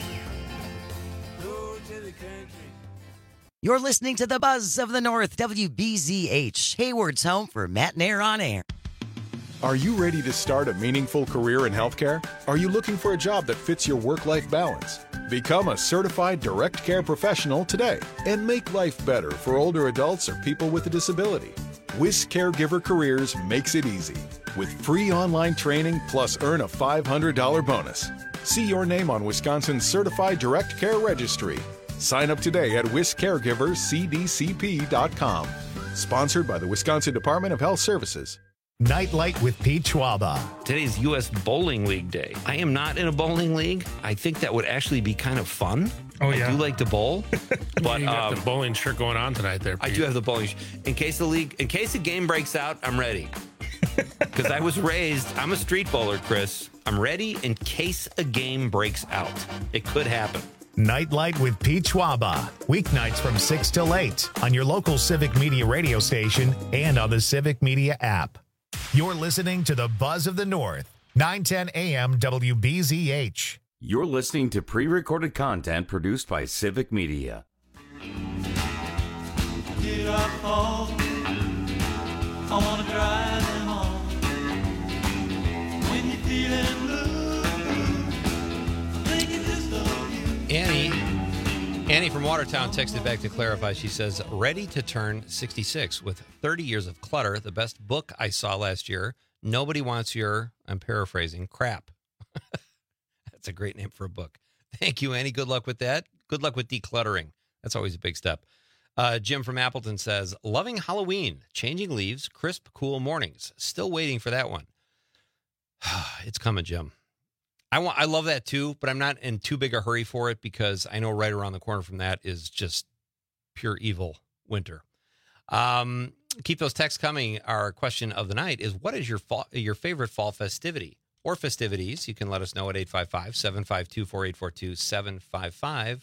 go to the country. You're listening to the Buzz of the North, WBZH, Hayward's home for Matt Nair on air. Are you ready to start a meaningful career in healthcare? Are you looking for a job that fits your work-life balance? Become a certified direct care professional today and make life better for older adults or people with a disability. WIS Caregiver Careers makes it easy with free online training plus earn a $500 bonus. See your name on Wisconsin's Certified Direct Care Registry. Sign up today at wiscaregivercdcp.com. Sponsored by the Wisconsin Department of Health Services. Nightlight with Pete Schwaba. Today's U.S. Bowling League Day. I am not in a bowling league. I think that would actually be kind of fun. Oh, yeah. I do like to bowl. But you got the bowling shirt going on tonight there, Pete. I do have the bowling shirt. In case the game breaks out, I'm ready. Because I was raised, I'm a street bowler, Chris. I'm ready in case a game breaks out. It could happen. Nightlight with Pete Schwaba. Weeknights from 6 till 8 on your local Civic Media radio station and on the Civic Media app. You're listening to the Buzz of the North, 910 AM WBZH. You're listening to pre-recorded content produced by Civic Media. Get up home, I wanna drive them home. When you're feeling blue, thinking just of you. Annie from Watertown texted back to clarify. She says, ready to turn 66 with 30 years of clutter. The best book I saw last year. Nobody wants your, I'm paraphrasing, crap. That's a great name for a book. Thank you, Annie. Good luck with that. Good luck with decluttering. That's always a big step. Jim from Appleton says, loving Halloween, changing leaves, crisp, cool mornings. Still waiting for that one. It's coming, Jim. I love that too, but I'm not in too big a hurry for it because I know right around the corner from that is just pure evil winter. Keep those texts coming. Our question of the night is, what is your favorite fall festivity or festivities? You can let us know at 855-752-4842,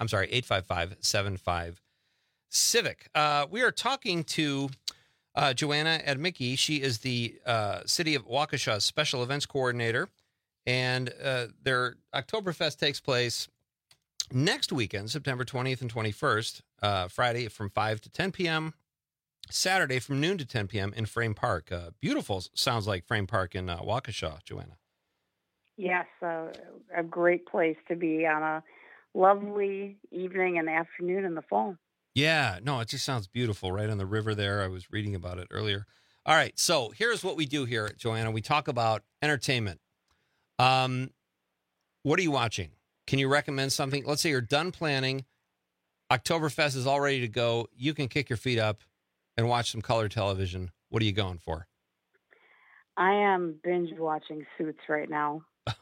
855-75-Civic. We are talking to Joanna Admicki. She is the City of Waukesha Special Events Coordinator. And their Oktoberfest takes place next weekend, September 20th and 21st, Friday from 5 to 10 p.m., Saturday from noon to 10 p.m. in Frame Park. Beautiful, sounds like Frame Park in Waukesha, Joanna. Yes, a great place to be on a lovely evening and afternoon in the fall. Yeah, no, it just sounds beautiful right on the river there. I was reading about it earlier. All right, so here's what we do here, Joanna. We talk about entertainment. What are you watching? Can you recommend something? Let's say you're done planning. Oktoberfest is all ready to go. You can kick your feet up and watch some color television. What are you going for? I am binge watching Suits right now.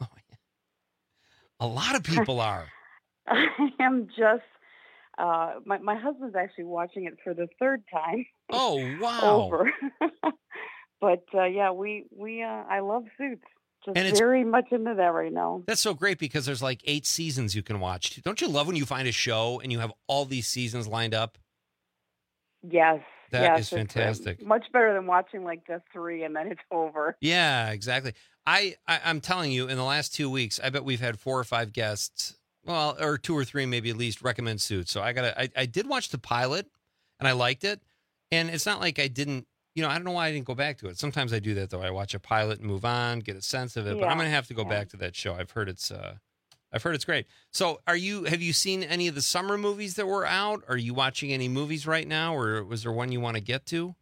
A lot of people are. I am just, my husband's actually watching it for the third time. Oh, wow. Over. But yeah, I love Suits. Just very much into that right now. That's so great because there's like 8 seasons you can watch. Don't you love when you find a show and you have all these seasons lined up? Yes. That is fantastic. Much better than watching like just 3 and then it's over. Yeah, exactly. I'm telling you, in the last 2 weeks, I bet we've had 4 or 5 guests, well, or 2 or 3 maybe at least, recommend Suits. So I did watch the pilot and I liked it. And it's not like I didn't. I don't know why I didn't go back to it. Sometimes I do that, though. I watch a pilot and move on, get a sense of it. Yeah, but I'm going to have to go back to that show. I've heard it's I've heard it's great. So have you seen any of the summer movies that were out? Are you watching any movies right now, or was there one you want to get to?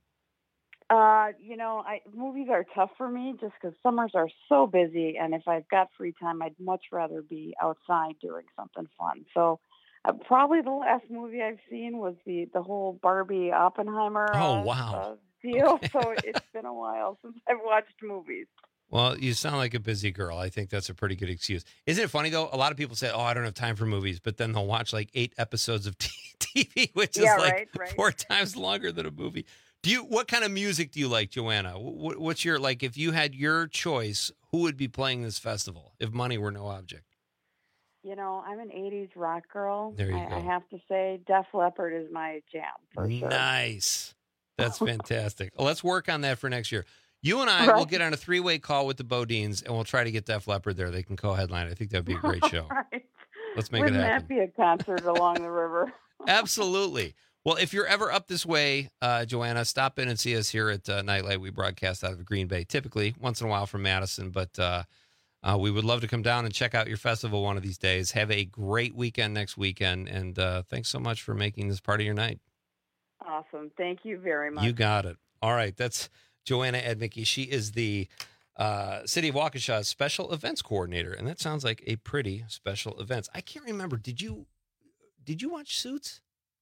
Movies are tough for me just because summers are so busy, and if I've got free time, I'd much rather be outside doing something fun. So probably the last movie I've seen was the whole Barbie Oppenheimer deal. Okay. So it's been a while since I've watched movies. Well, you sound like a busy girl. I think that's a pretty good excuse. Isn't it funny, though? A lot of people say, I don't have time for movies, but then they'll watch like 8 episodes of TV, which is like 4 times longer than a movie. What kind of music do you like, Joanna? What's your, like, if you had your choice, who would be playing this festival if money were no object? I'm an 80s rock girl. There you go. I have to say Def Leppard is my jam for sure. Nice. That's fantastic. Well, let's work on that for next year. You and I will get on a 3-way call with the Bodines, and we'll try to get Def Leppard there. They can co-headline. I think that'd be a great show. Right. Let's make Wouldn't it happen. That be a concert along the river? Absolutely. Well, if you're ever up this way, Joanna, stop in and see us here at Nightlight. We broadcast out of Green Bay, typically once in a while from Madison, but we would love to come down and check out your festival one of these days. Have a great weekend next weekend, and thanks so much for making this part of your night. Awesome. Thank you very much. You got it. All right. That's Joanna Edmicke. She is the City of Waukesha's special events coordinator, and that sounds like a pretty special event. I can't remember. Did you watch Suits?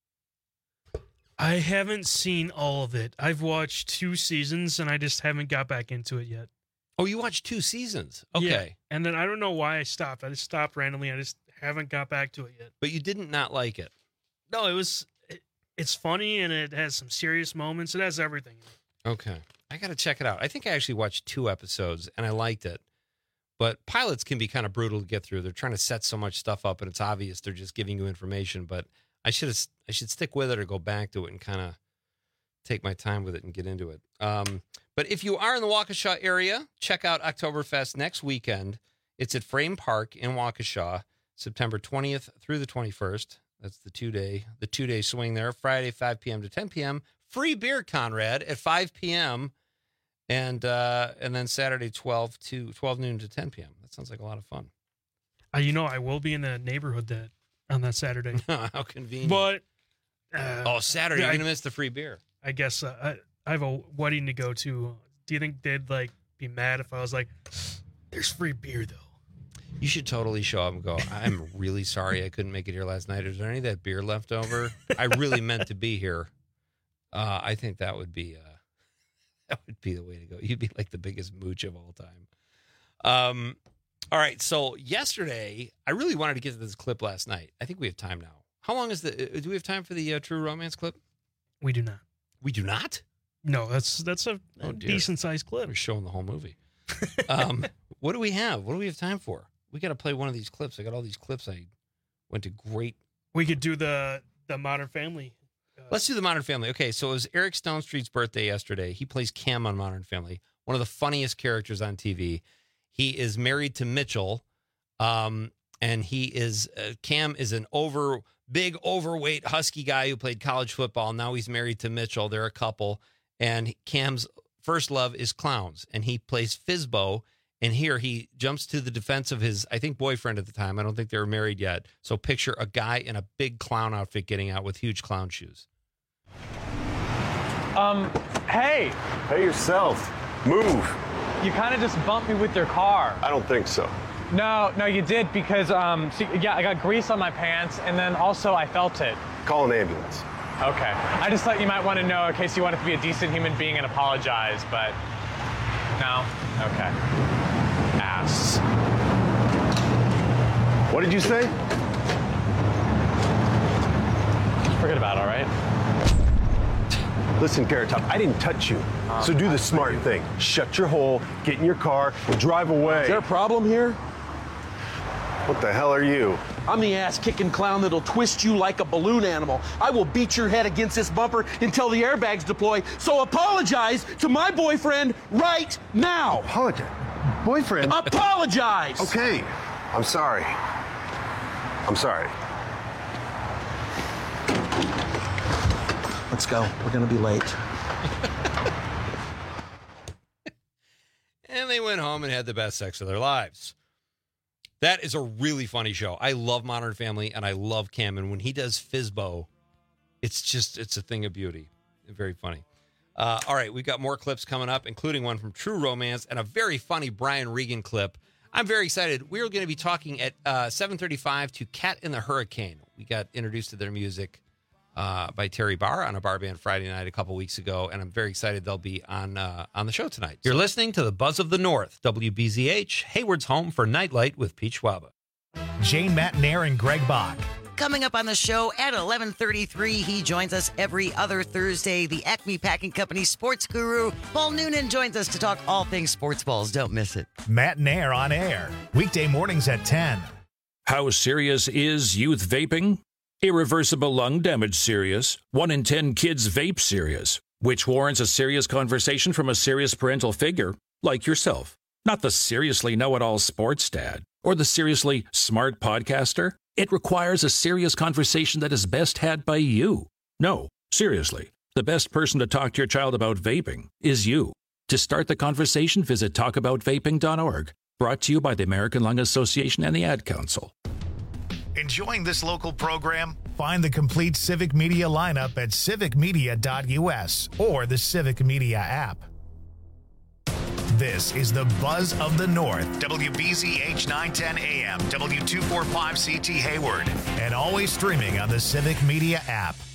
I haven't seen all of it. I've watched 2 seasons, and I just haven't got back into it yet. Oh, you watched 2 seasons? Okay. Yeah. And then I don't know why I stopped. I just stopped randomly. I just haven't got back to it yet. But you didn't not like it? No, it's funny, and it has some serious moments. It has everything. Okay. I got to check it out. I think I actually watched 2 episodes, and I liked it. But pilots can be kind of brutal to get through. They're trying to set so much stuff up, and it's obvious they're just giving you information. But I should stick with it or go back to it and kind of take my time with it and get into it. But if you are in the Waukesha area, check out Oktoberfest next weekend. It's at Frame Park in Waukesha, September 20th through the 21st. That's the 2-day swing there. Friday, 5 p.m. to 10 p.m. Free beer, Conrad, at 5 p.m. And then Saturday, 12 noon to 10 p.m. That sounds like a lot of fun. I will be in the neighborhood on that Saturday. How convenient. But Saturday, you're going to miss the free beer. I guess I have a wedding to go to. Do you think they'd be mad if I was like, there's free beer, though? You should totally show up and go, I'm really sorry I couldn't make it here last night. Is there any of that beer left over? I really meant to be here. I think that would be the way to go. You'd be like the biggest mooch of all time. All right. So yesterday, I really wanted to get to this clip last night. I think we have time now. How long is do we have time for the True Romance clip? We do not. We do not? No, that's a decent sized clip. We're showing the whole movie. What do we have? What do we have time for? We got to play one of these clips. I got all these clips. I went to great. We could do the Modern Family. Let's do the Modern Family. Okay, so it was Eric Stonestreet's birthday yesterday. He plays Cam on Modern Family, one of the funniest characters on TV. He is married to Mitchell, and he is Cam is an big overweight husky guy who played college football. Now he's married to Mitchell. They're a couple, and Cam's first love is clowns, and he plays Fizbo. And here he jumps to the defense of his, I think, boyfriend at the time. I don't think they were married yet. So picture a guy in a big clown outfit getting out with huge clown shoes. Hey. Hey yourself. Move. You kind of just bumped me with your car. I don't think so. No, you did because, I got grease on my pants and then also I felt it. Call an ambulance. Okay. I just thought you might want to know in case you wanted to be a decent human being and apologize, but no? Okay. Ass. What did you say? Forget about it, all right? Listen, Carrot Top, I didn't touch you. So do the smart thing. Shut your hole, get in your car, and drive away. Is there a problem here? What the hell are you? I'm the ass-kicking clown that'll twist you like a balloon animal. I will beat your head against this bumper until the airbags deploy. So apologize to my boyfriend right now. Apologize? Boyfriend? Apologize! Okay. I'm sorry. I'm sorry. Let's go. We're going to be late. And they went home and had the best sex of their lives. That is a really funny show. I love Modern Family, and I love Cam. And when he does Fizbo, it's a thing of beauty. Very funny. All right, we've got more clips coming up, including one from True Romance and a very funny Brian Regan clip. I'm very excited. We're going to be talking at 7:35 to Cat in the Hurricane. We got introduced to their music by Terry Barr on a bar band Friday night a couple weeks ago, and I'm very excited they'll be on the show tonight. You're listening to the Buzz of the North, WBZH, Hayward's home for Nightlight with Pete Schwaba. Jane Matnair and Greg Bach. Coming up on the show at 11:33, he joins us every other Thursday. The Acme Packing Company sports guru, Paul Noonan, joins us to talk all things sports balls. Don't miss it. Matnair on air, weekday mornings at 10. How serious is youth vaping? Irreversible lung damage serious. 1 in 10 kids vape serious, which warrants a serious conversation from a serious parental figure like yourself. Not the seriously know-it-all sports dad or the seriously smart podcaster. It requires a serious conversation that is best had by you. No, seriously, the best person to talk to your child about vaping is you. To start the conversation, visit talkaboutvaping.org. Brought to you by the American Lung Association and the Ad Council. Enjoying this local program? Find the complete Civic Media lineup at civicmedia.us or the Civic Media app. This is the Buzz of the North, WBZH 910 AM, W245CT Hayward, and always streaming on the Civic Media app.